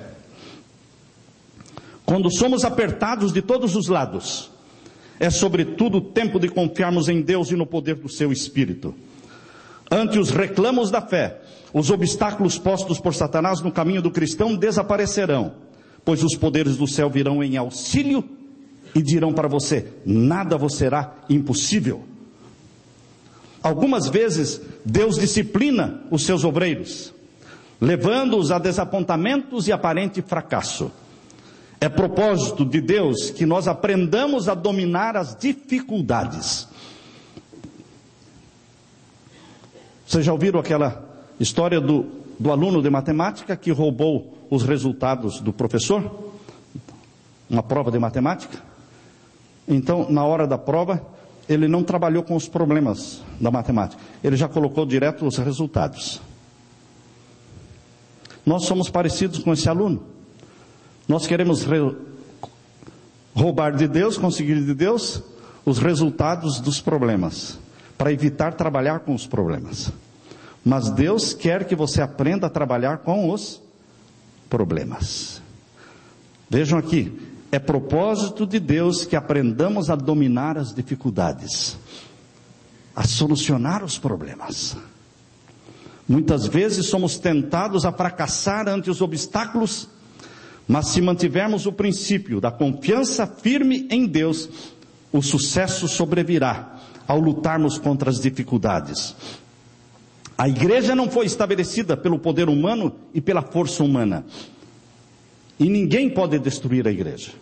Speaker 1: Quando somos apertados de todos os lados, é sobretudo o tempo de confiarmos em Deus e no poder do seu Espírito. Ante os reclamos da fé, os obstáculos postos por Satanás no caminho do cristão desaparecerão, pois os poderes do céu virão em auxílio e dirão para você: nada vos será impossível. Algumas vezes Deus disciplina os seus obreiros, levando-os a desapontamentos e aparente fracasso. É propósito de Deus que nós aprendamos a dominar as dificuldades. Vocês já ouviram aquela história do aluno de matemática que roubou os resultados do professor? Uma prova de matemática. Então, na hora da prova, ele não trabalhou com os problemas da matemática. Ele já colocou direto os resultados. Nós somos parecidos com esse aluno. Nós queremos roubar de Deus, conseguir de Deus os resultados dos problemas, para evitar trabalhar com os problemas. Mas Deus quer que você aprenda a trabalhar com os problemas. Vejam aqui, é propósito de Deus que aprendamos a dominar as dificuldades, a solucionar os problemas. Muitas vezes somos tentados a fracassar ante os obstáculos, mas se mantivermos o princípio da confiança firme em Deus, o sucesso sobrevirá ao lutarmos contra as dificuldades. A igreja não foi estabelecida pelo poder humano e pela força humana. E ninguém pode destruir a igreja.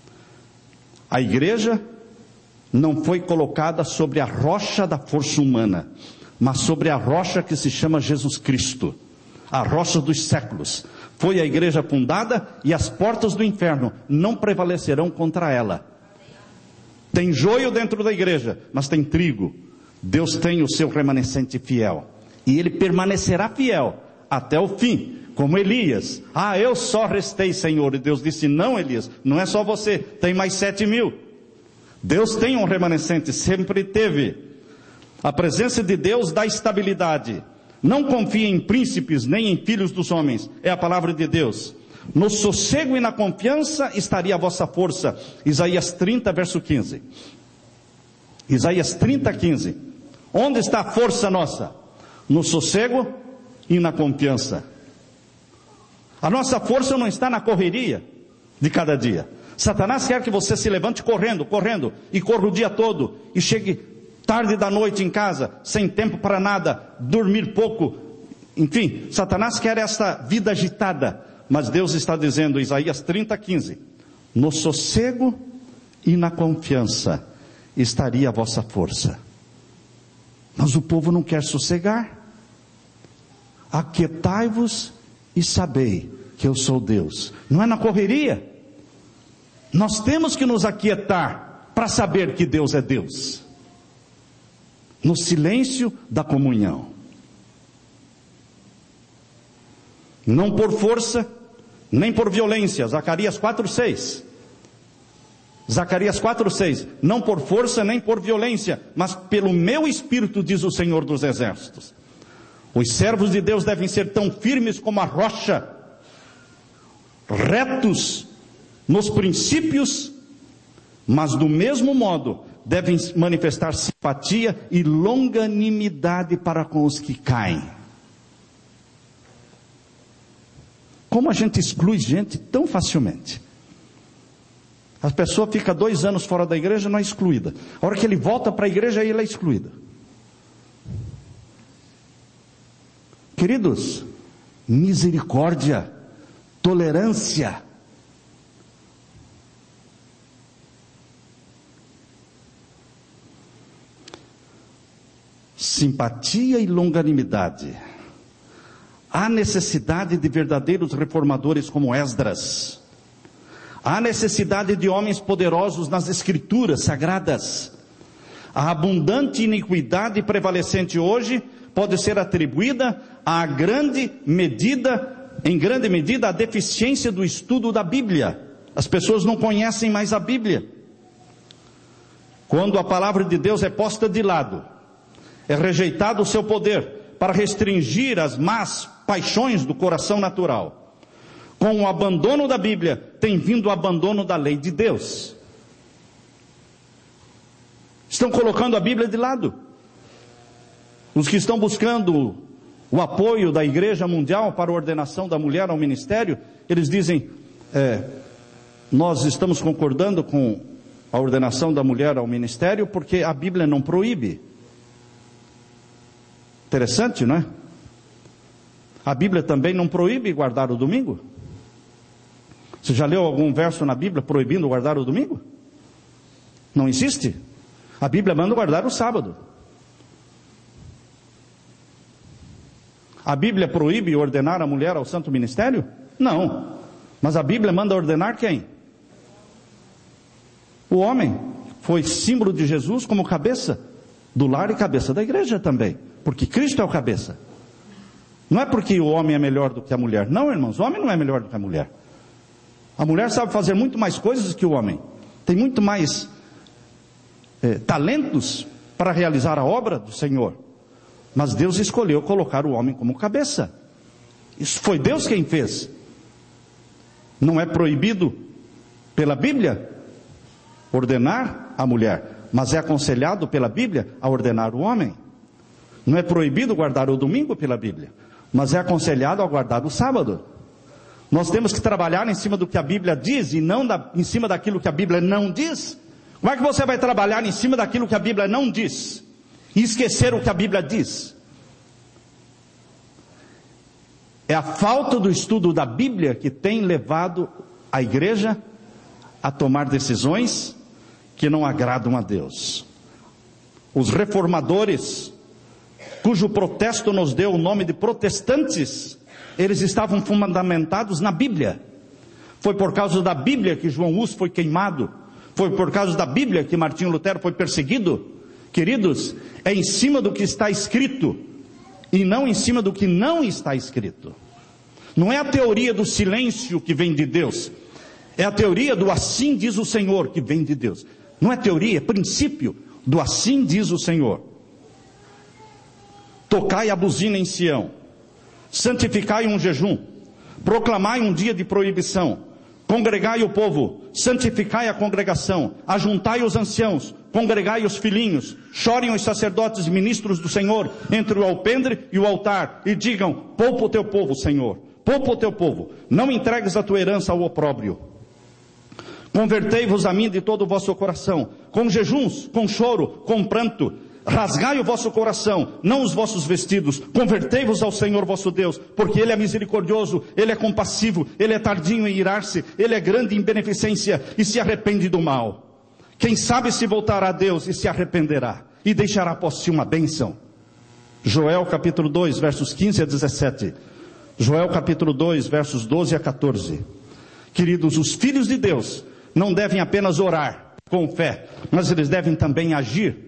Speaker 1: A igreja não foi colocada sobre a rocha da força humana, mas sobre a rocha que se chama Jesus Cristo, a rocha dos séculos. Foi a igreja fundada e as portas do inferno não prevalecerão contra ela. Tem joio dentro da igreja, mas tem trigo. Deus tem o seu remanescente fiel. E ele permanecerá fiel até o fim, como Elias. Eu só restei, Senhor. E Deus disse: não, Elias, não é só você, tem mais 7.000. Deus tem um remanescente, sempre teve. A presença de Deus dá estabilidade. Não confie em príncipes, nem em filhos dos homens. É a palavra de Deus. No sossego e na confiança estaria a vossa força. Isaías 30, verso 15. Isaías 30, 15. Onde está a força nossa? No sossego e na confiança. A nossa força não está na correria de cada dia. Satanás quer que você se levante correndo, e corra o dia todo, e chegue tarde da noite em casa, sem tempo para nada, dormir pouco. Enfim, Satanás quer essa vida agitada, mas Deus está dizendo, Isaías 30, 15, no sossego e na confiança estaria a vossa força. Mas o povo não quer sossegar. Aquietai-vos e sabei que eu sou Deus. Não é na correria. Nós temos que nos aquietar para saber que Deus é Deus. No silêncio da comunhão. Não por força, nem por violência. Zacarias 4:6. Zacarias 4:6. Não por força, nem por violência, mas pelo meu espírito, diz o Senhor dos Exércitos. Os servos de Deus devem ser tão firmes como a rocha, retos nos princípios, mas do mesmo modo devem manifestar simpatia e longanimidade para com os que caem. Como a gente exclui gente tão facilmente? A pessoa fica 2 anos fora da igreja, não é excluída. A hora que ele volta para a igreja, aí ele é excluída. Queridos, misericórdia, tolerância, simpatia e longanimidade. Há necessidade de verdadeiros reformadores como Esdras. Há necessidade de homens poderosos nas escrituras sagradas. A abundante iniquidade prevalecente hoje pode ser atribuída em grande medida, à deficiência do estudo da Bíblia. As pessoas não conhecem mais a Bíblia. Quando a palavra de Deus é posta de lado, é rejeitado o seu poder para restringir as más paixões do coração natural. Com o abandono da Bíblia, tem vindo o abandono da lei de Deus. Estão colocando a Bíblia de lado. Os que estão buscando o apoio da Igreja Mundial para a ordenação da mulher ao ministério, eles dizem, nós estamos concordando com a ordenação da mulher ao ministério porque a Bíblia não proíbe. Interessante, não é? A Bíblia também não proíbe guardar o domingo. Você já leu algum verso na Bíblia proibindo guardar o domingo? Não existe. A Bíblia manda guardar o sábado. A Bíblia proíbe ordenar a mulher ao santo ministério? Não. Mas a Bíblia manda ordenar quem? O homem. Foi símbolo de Jesus como cabeça do lar e cabeça da igreja também. Porque Cristo é o cabeça. Não é porque o homem é melhor do que a mulher. Não, irmãos, o homem não é melhor do que a mulher. A mulher sabe fazer muito mais coisas que o homem. Tem muito mais talentos para realizar a obra do Senhor. Mas Deus escolheu colocar o homem como cabeça. Isso foi Deus quem fez. Não é proibido pela Bíblia ordenar a mulher, mas é aconselhado pela Bíblia a ordenar o homem. Não é proibido guardar o domingo pela Bíblia, mas é aconselhado a guardar o sábado. Nós temos que trabalhar em cima do que a Bíblia diz e não em cima daquilo que a Bíblia não diz. Como é que você vai trabalhar em cima daquilo que a Bíblia não diz e esquecer o que a Bíblia diz? É a falta do estudo da Bíblia que tem levado a igreja a tomar decisões que não agradam a Deus. Os reformadores, cujo protesto nos deu o nome de protestantes, eles estavam fundamentados na Bíblia. Foi por causa da Bíblia que João Hus foi queimado. Foi por causa da Bíblia que Martinho Lutero foi perseguido. Queridos, é em cima do que está escrito e não em cima do que não está escrito. Não é a teoria do silêncio que vem de Deus. É a teoria do assim diz o Senhor que vem de Deus. Não é teoria, é princípio do assim diz o Senhor. Tocai a buzina em Sião, santificai um jejum, proclamai um dia de proibição, congregai o povo, santificai a congregação, ajuntai os anciãos, congregai os filhinhos, chorem os sacerdotes e ministros do Senhor entre o alpendre e o altar, e digam, poupa o teu povo, Senhor, poupa o teu povo, não entregues a tua herança ao opróbrio. Convertei-vos a mim de todo o vosso coração, com jejuns, com choro, com pranto, rasgai o vosso coração, não os vossos vestidos, convertei-vos ao Senhor vosso Deus, porque Ele é misericordioso, Ele é compassivo, Ele é tardio em irar-se, Ele é grande em beneficência e se arrepende do mal. Quem sabe se voltará a Deus e se arrependerá, e deixará após si uma bênção. Joel capítulo 2, versos 15 a 17. Joel capítulo 2, versos 12 a 14. Queridos, os filhos de Deus não devem apenas orar com fé, mas eles devem também agir.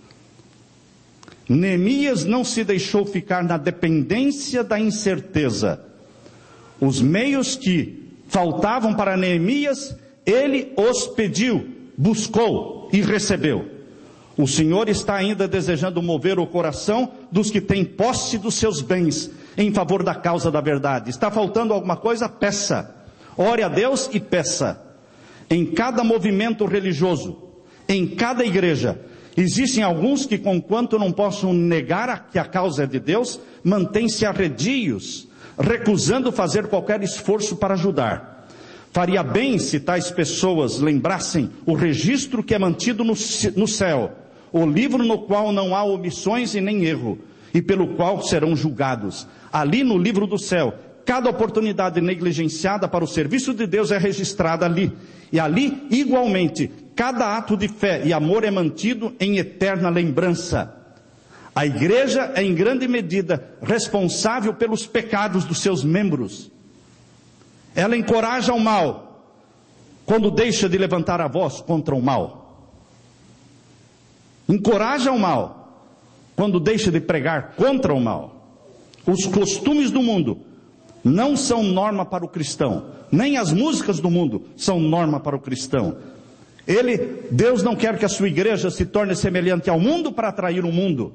Speaker 1: Neemias não se deixou ficar na dependência da incerteza. Os meios que faltavam para Neemias, ele os pediu, buscou e recebeu. O Senhor está ainda desejando mover o coração dos que têm posse dos seus bens em favor da causa da verdade. Está faltando alguma coisa? Peça. Ore a Deus e peça. Em cada movimento religioso, em cada igreja, existem alguns que, conquanto não possam negar que a causa é de Deus, mantêm-se arredios, recusando fazer qualquer esforço para ajudar. Faria bem se tais pessoas lembrassem o registro que é mantido no céu, o livro no qual não há omissões e nem erro, e pelo qual serão julgados. Ali no livro do céu, cada oportunidade negligenciada para o serviço de Deus é registrada ali. E ali, igualmente, cada ato de fé e amor é mantido em eterna lembrança. A igreja é em grande medida responsável pelos pecados dos seus membros. Ela encoraja o mal quando deixa de levantar a voz contra o mal. Encoraja o mal quando deixa de pregar contra o mal. Os costumes do mundo não são norma para o cristão, nem as músicas do mundo são norma para o cristão. Deus não quer que a sua igreja se torne semelhante ao mundo para atrair o mundo.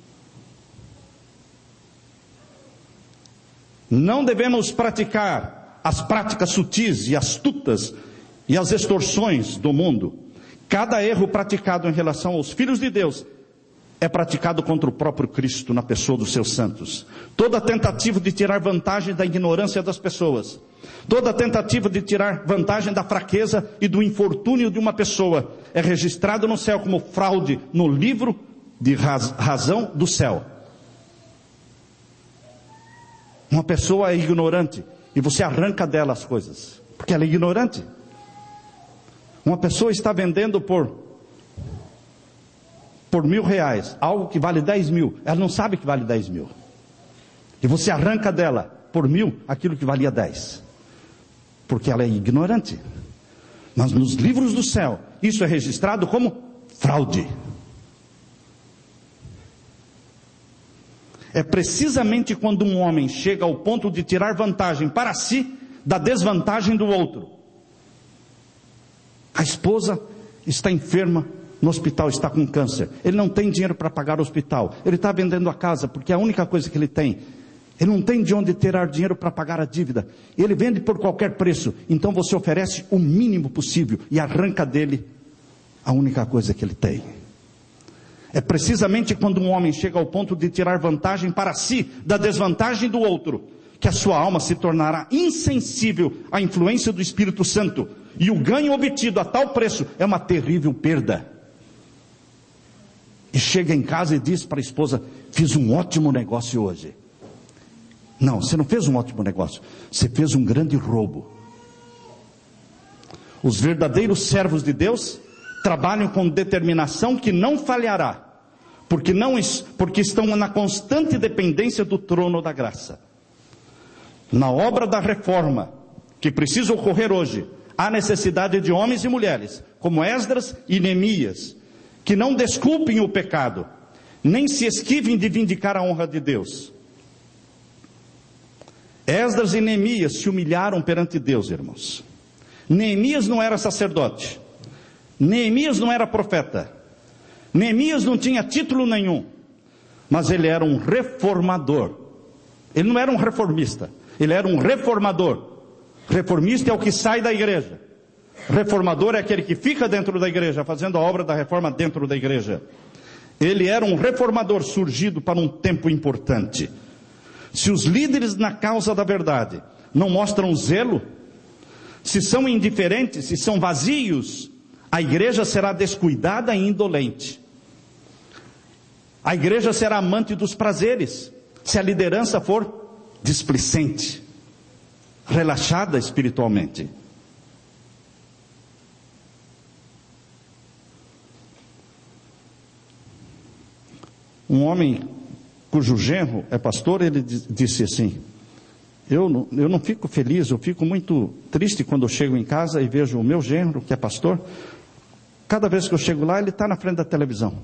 Speaker 1: Não devemos praticar as práticas sutis e astutas e as extorsões do mundo. Cada erro praticado em relação aos filhos de Deus é praticado contra o próprio Cristo na pessoa dos seus santos. Toda tentativa de tirar vantagem da ignorância das pessoas, toda tentativa de tirar vantagem da fraqueza e do infortúnio de uma pessoa é registrado no céu como fraude no livro de razão do céu. Uma pessoa é ignorante e você arranca dela as coisas, porque ela é ignorante. Uma pessoa está vendendo por R$1.000, algo que vale 10 mil. Ela não sabe que vale 10 mil. E você arranca dela por 1.000 aquilo que valia 10. Porque ela é ignorante. Mas nos livros do céu, isso é registrado como fraude. É precisamente quando um homem chega ao ponto de tirar vantagem para si da desvantagem do outro. A esposa está enferma no hospital, está com câncer. Ele não tem dinheiro para pagar o hospital. Ele está vendendo a casa porque é a única coisa que ele tem. Ele não tem de onde tirar dinheiro para pagar a dívida. Ele vende por qualquer preço. Então você oferece o mínimo possível e arranca dele a única coisa que ele tem. É precisamente quando um homem chega ao ponto de tirar vantagem para si da desvantagem do outro, que a sua alma se tornará insensível à influência do Espírito Santo. E o ganho obtido a tal preço é uma terrível perda. E chega em casa e diz para a esposa: fiz um ótimo negócio hoje. Não, você não fez um ótimo negócio. Você fez um grande roubo. Os verdadeiros servos de Deus trabalham com determinação que não falhará, porque estão na constante dependência do trono da graça. Na obra da reforma, que precisa ocorrer hoje, há necessidade de homens e mulheres, como Esdras e Neemias, que não desculpem o pecado, nem se esquivem de vindicar a honra de Deus. Esdras e Neemias se humilharam perante Deus, irmãos. Neemias não era sacerdote. Neemias não era profeta. Neemias não tinha título nenhum. Mas ele era um reformador. Ele não era um reformista. Ele era um reformador. Reformista é o que sai da igreja. Reformador é aquele que fica dentro da igreja, fazendo a obra da reforma dentro da igreja. Ele era um reformador surgido para um tempo importante. Se os líderes na causa da verdade não mostram zelo, se são indiferentes, se são vazios, a igreja será descuidada e indolente. A igreja será amante dos prazeres, se a liderança for displicente, relaxada espiritualmente. Um homem cujo genro é pastor, ele disse assim: eu não fico feliz, eu fico muito triste quando eu chego em casa e vejo o meu genro, que é pastor. Cada vez que eu chego lá, ele está na frente da televisão.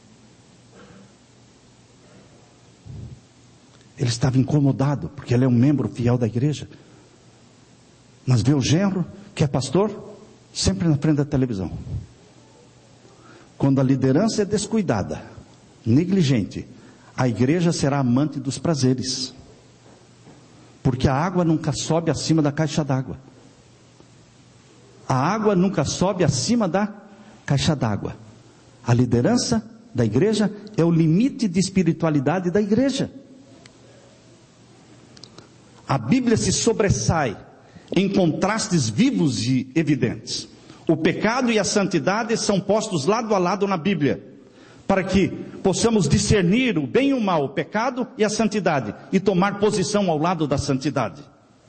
Speaker 1: Ele estava incomodado, porque ele é um membro fiel da igreja. Mas vê o genro, que é pastor, sempre na frente da televisão. Quando a liderança é descuidada, negligente, a igreja será amante dos prazeres. Porque a água nunca sobe acima da caixa d'água. A água nunca sobe acima da caixa d'água. A liderança da igreja é o limite de espiritualidade da igreja. A Bíblia se sobressai em contrastes vivos e evidentes. O pecado e a santidade são postos lado a lado na Bíblia, para que possamos discernir o bem e o mal, o pecado e a santidade, e tomar posição ao lado da santidade.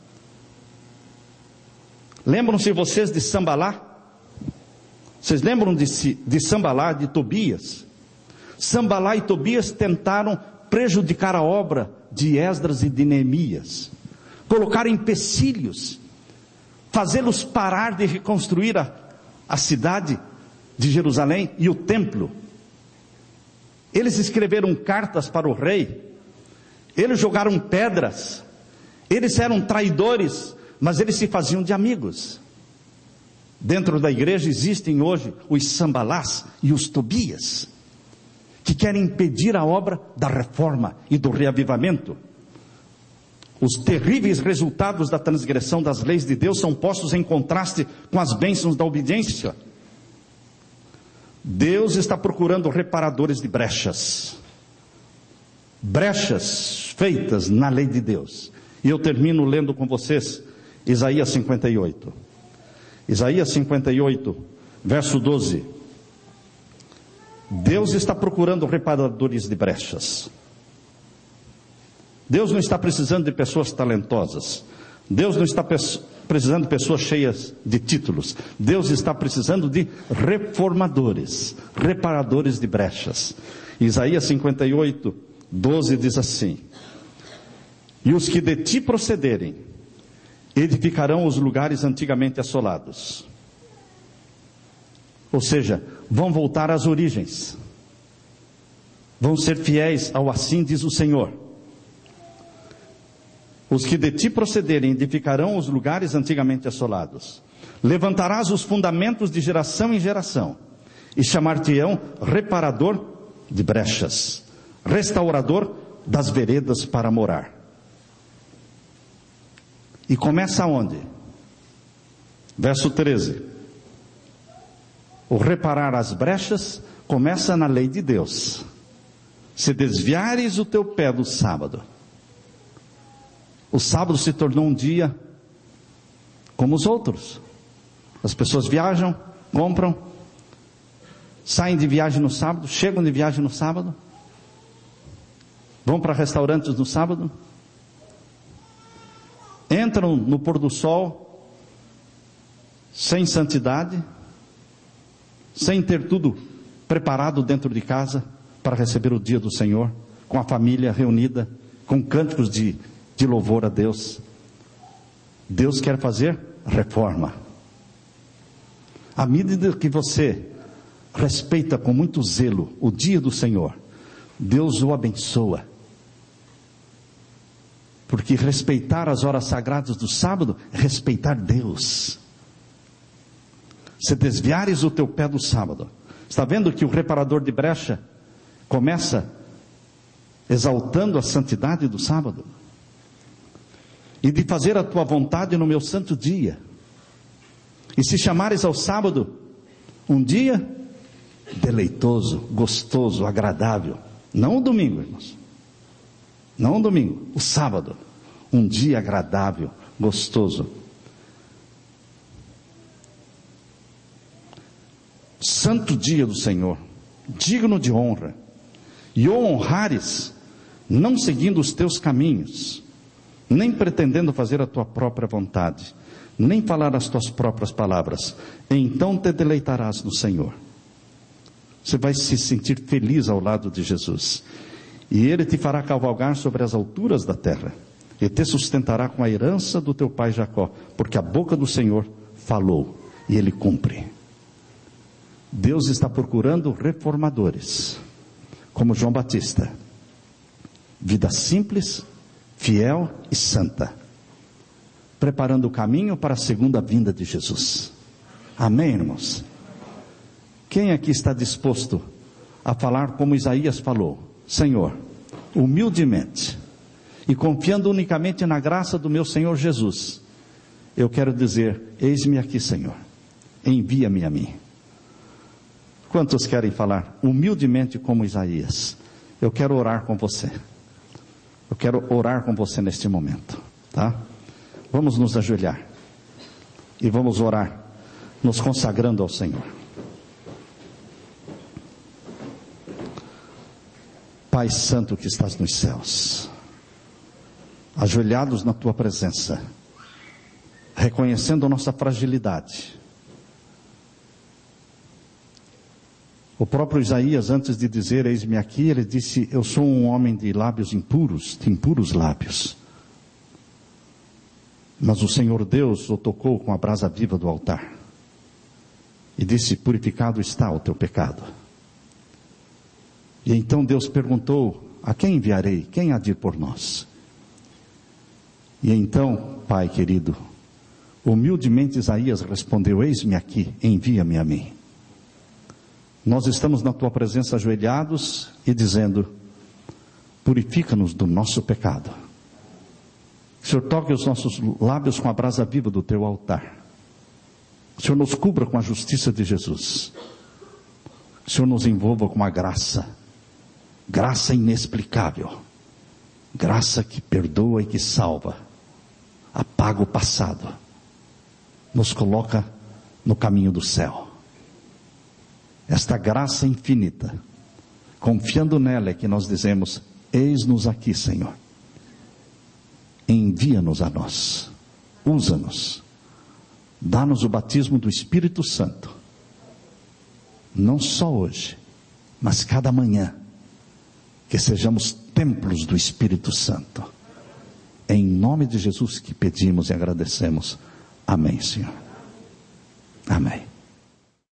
Speaker 1: Lembram-se vocês de Sambalá? Vocês lembram de Sambalá, de Tobias? Sambalá e Tobias tentaram prejudicar a obra de Esdras e de Neemias, colocaram empecilhos, fazê-los parar de reconstruir a cidade de Jerusalém e o templo. Eles escreveram cartas para o rei, eles jogaram pedras, eles eram traidores, mas eles se faziam de amigos. Dentro da igreja existem hoje os Sambalás e os Tobias, que querem impedir a obra da reforma e do reavivamento. Os terríveis resultados da transgressão das leis de Deus são postos em contraste com as bênçãos da obediência. Deus está procurando reparadores de brechas feitas na lei de Deus. E eu termino lendo com vocês Isaías 58. Isaías 58, verso 12. Deus está procurando reparadores de brechas. Deus não está precisando de pessoas talentosas. Deus não está precisando de pessoas cheias de títulos. Deus está precisando de reformadores, reparadores de brechas. Isaías 58, 12 diz assim: e os que de ti procederem, edificarão os lugares antigamente assolados. Ou seja, vão voltar às origens, vão ser fiéis ao assim diz o Senhor. Os que de ti procederem edificarão os lugares antigamente assolados. Levantarás os fundamentos de geração em geração, e chamar-te-ão reparador de brechas, restaurador das veredas para morar. E começa onde? Verso 13. O reparar as brechas começa na lei de Deus. Se desviares o teu pé do sábado. O sábado se tornou um dia como os outros. As pessoas viajam, compram, saem de viagem no sábado, chegam de viagem no sábado, vão para restaurantes no sábado, entram no pôr do sol sem santidade, sem ter tudo preparado dentro de casa para receber o dia do Senhor, com a família reunida, com cânticos de louvor a Deus. Deus quer fazer reforma. À medida que você respeita com muito zelo o dia do Senhor, Deus o abençoa. Porque respeitar as horas sagradas do sábado é respeitar Deus. Se desviares o teu pé do sábado, está vendo que o reparador de brecha começa exaltando a santidade do sábado? E de fazer a tua vontade no meu santo dia. E se chamares ao sábado um dia deleitoso, gostoso, agradável. Não o domingo, irmãos. Não o domingo, o sábado. Um dia agradável, gostoso. Santo dia do Senhor, digno de honra. E o honrares, não seguindo os teus caminhos, nem pretendendo fazer a tua própria vontade, nem falar as tuas próprias palavras, então te deleitarás no Senhor. Você vai se sentir feliz ao lado de Jesus, e Ele te fará cavalgar sobre as alturas da terra, e te sustentará com a herança do teu pai Jacó, porque a boca do Senhor falou, e Ele cumpre. Deus está procurando reformadores, como João Batista, vida simples, fiel e santa, preparando o caminho para a segunda vinda de Jesus. Amém, irmãos? Quem aqui está disposto a falar como Isaías falou? Senhor, humildemente e confiando unicamente na graça do meu Senhor Jesus, eu quero dizer: eis-me aqui, Senhor, envia-me a mim. Quantos querem falar humildemente como Isaías? Eu quero orar com você. Eu quero orar com você neste momento, tá? Vamos nos ajoelhar e vamos orar, nos consagrando ao Senhor. Pai Santo que estás nos céus, ajoelhados na tua presença, reconhecendo a nossa fragilidade, O próprio Isaías, antes de dizer, eis-me aqui, ele disse, eu sou um homem de lábios impuros, de impuros lábios. Mas o Senhor Deus o tocou com a brasa viva do altar. E disse, purificado está o teu pecado. E então Deus perguntou, a quem enviarei? Quem há de ir por nós? E então, Pai querido, humildemente Isaías respondeu, eis-me aqui, envia-me a mim. Nós estamos na tua presença ajoelhados e dizendo, purifica-nos do nosso pecado. O Senhor toque os nossos lábios com a brasa viva do teu altar. O Senhor nos cubra com a justiça de Jesus. O Senhor nos envolva com a graça. Graça inexplicável. Graça que perdoa e que salva. Apaga o passado. Nos coloca no caminho do céu. Esta graça infinita, confiando nela é que nós dizemos, eis-nos aqui, Senhor. Envia-nos a nós. Usa-nos. Dá-nos o batismo do Espírito Santo. Não só hoje, mas cada manhã. Que sejamos templos do Espírito Santo. Em nome de Jesus que pedimos e agradecemos. Amém, Senhor. Amém.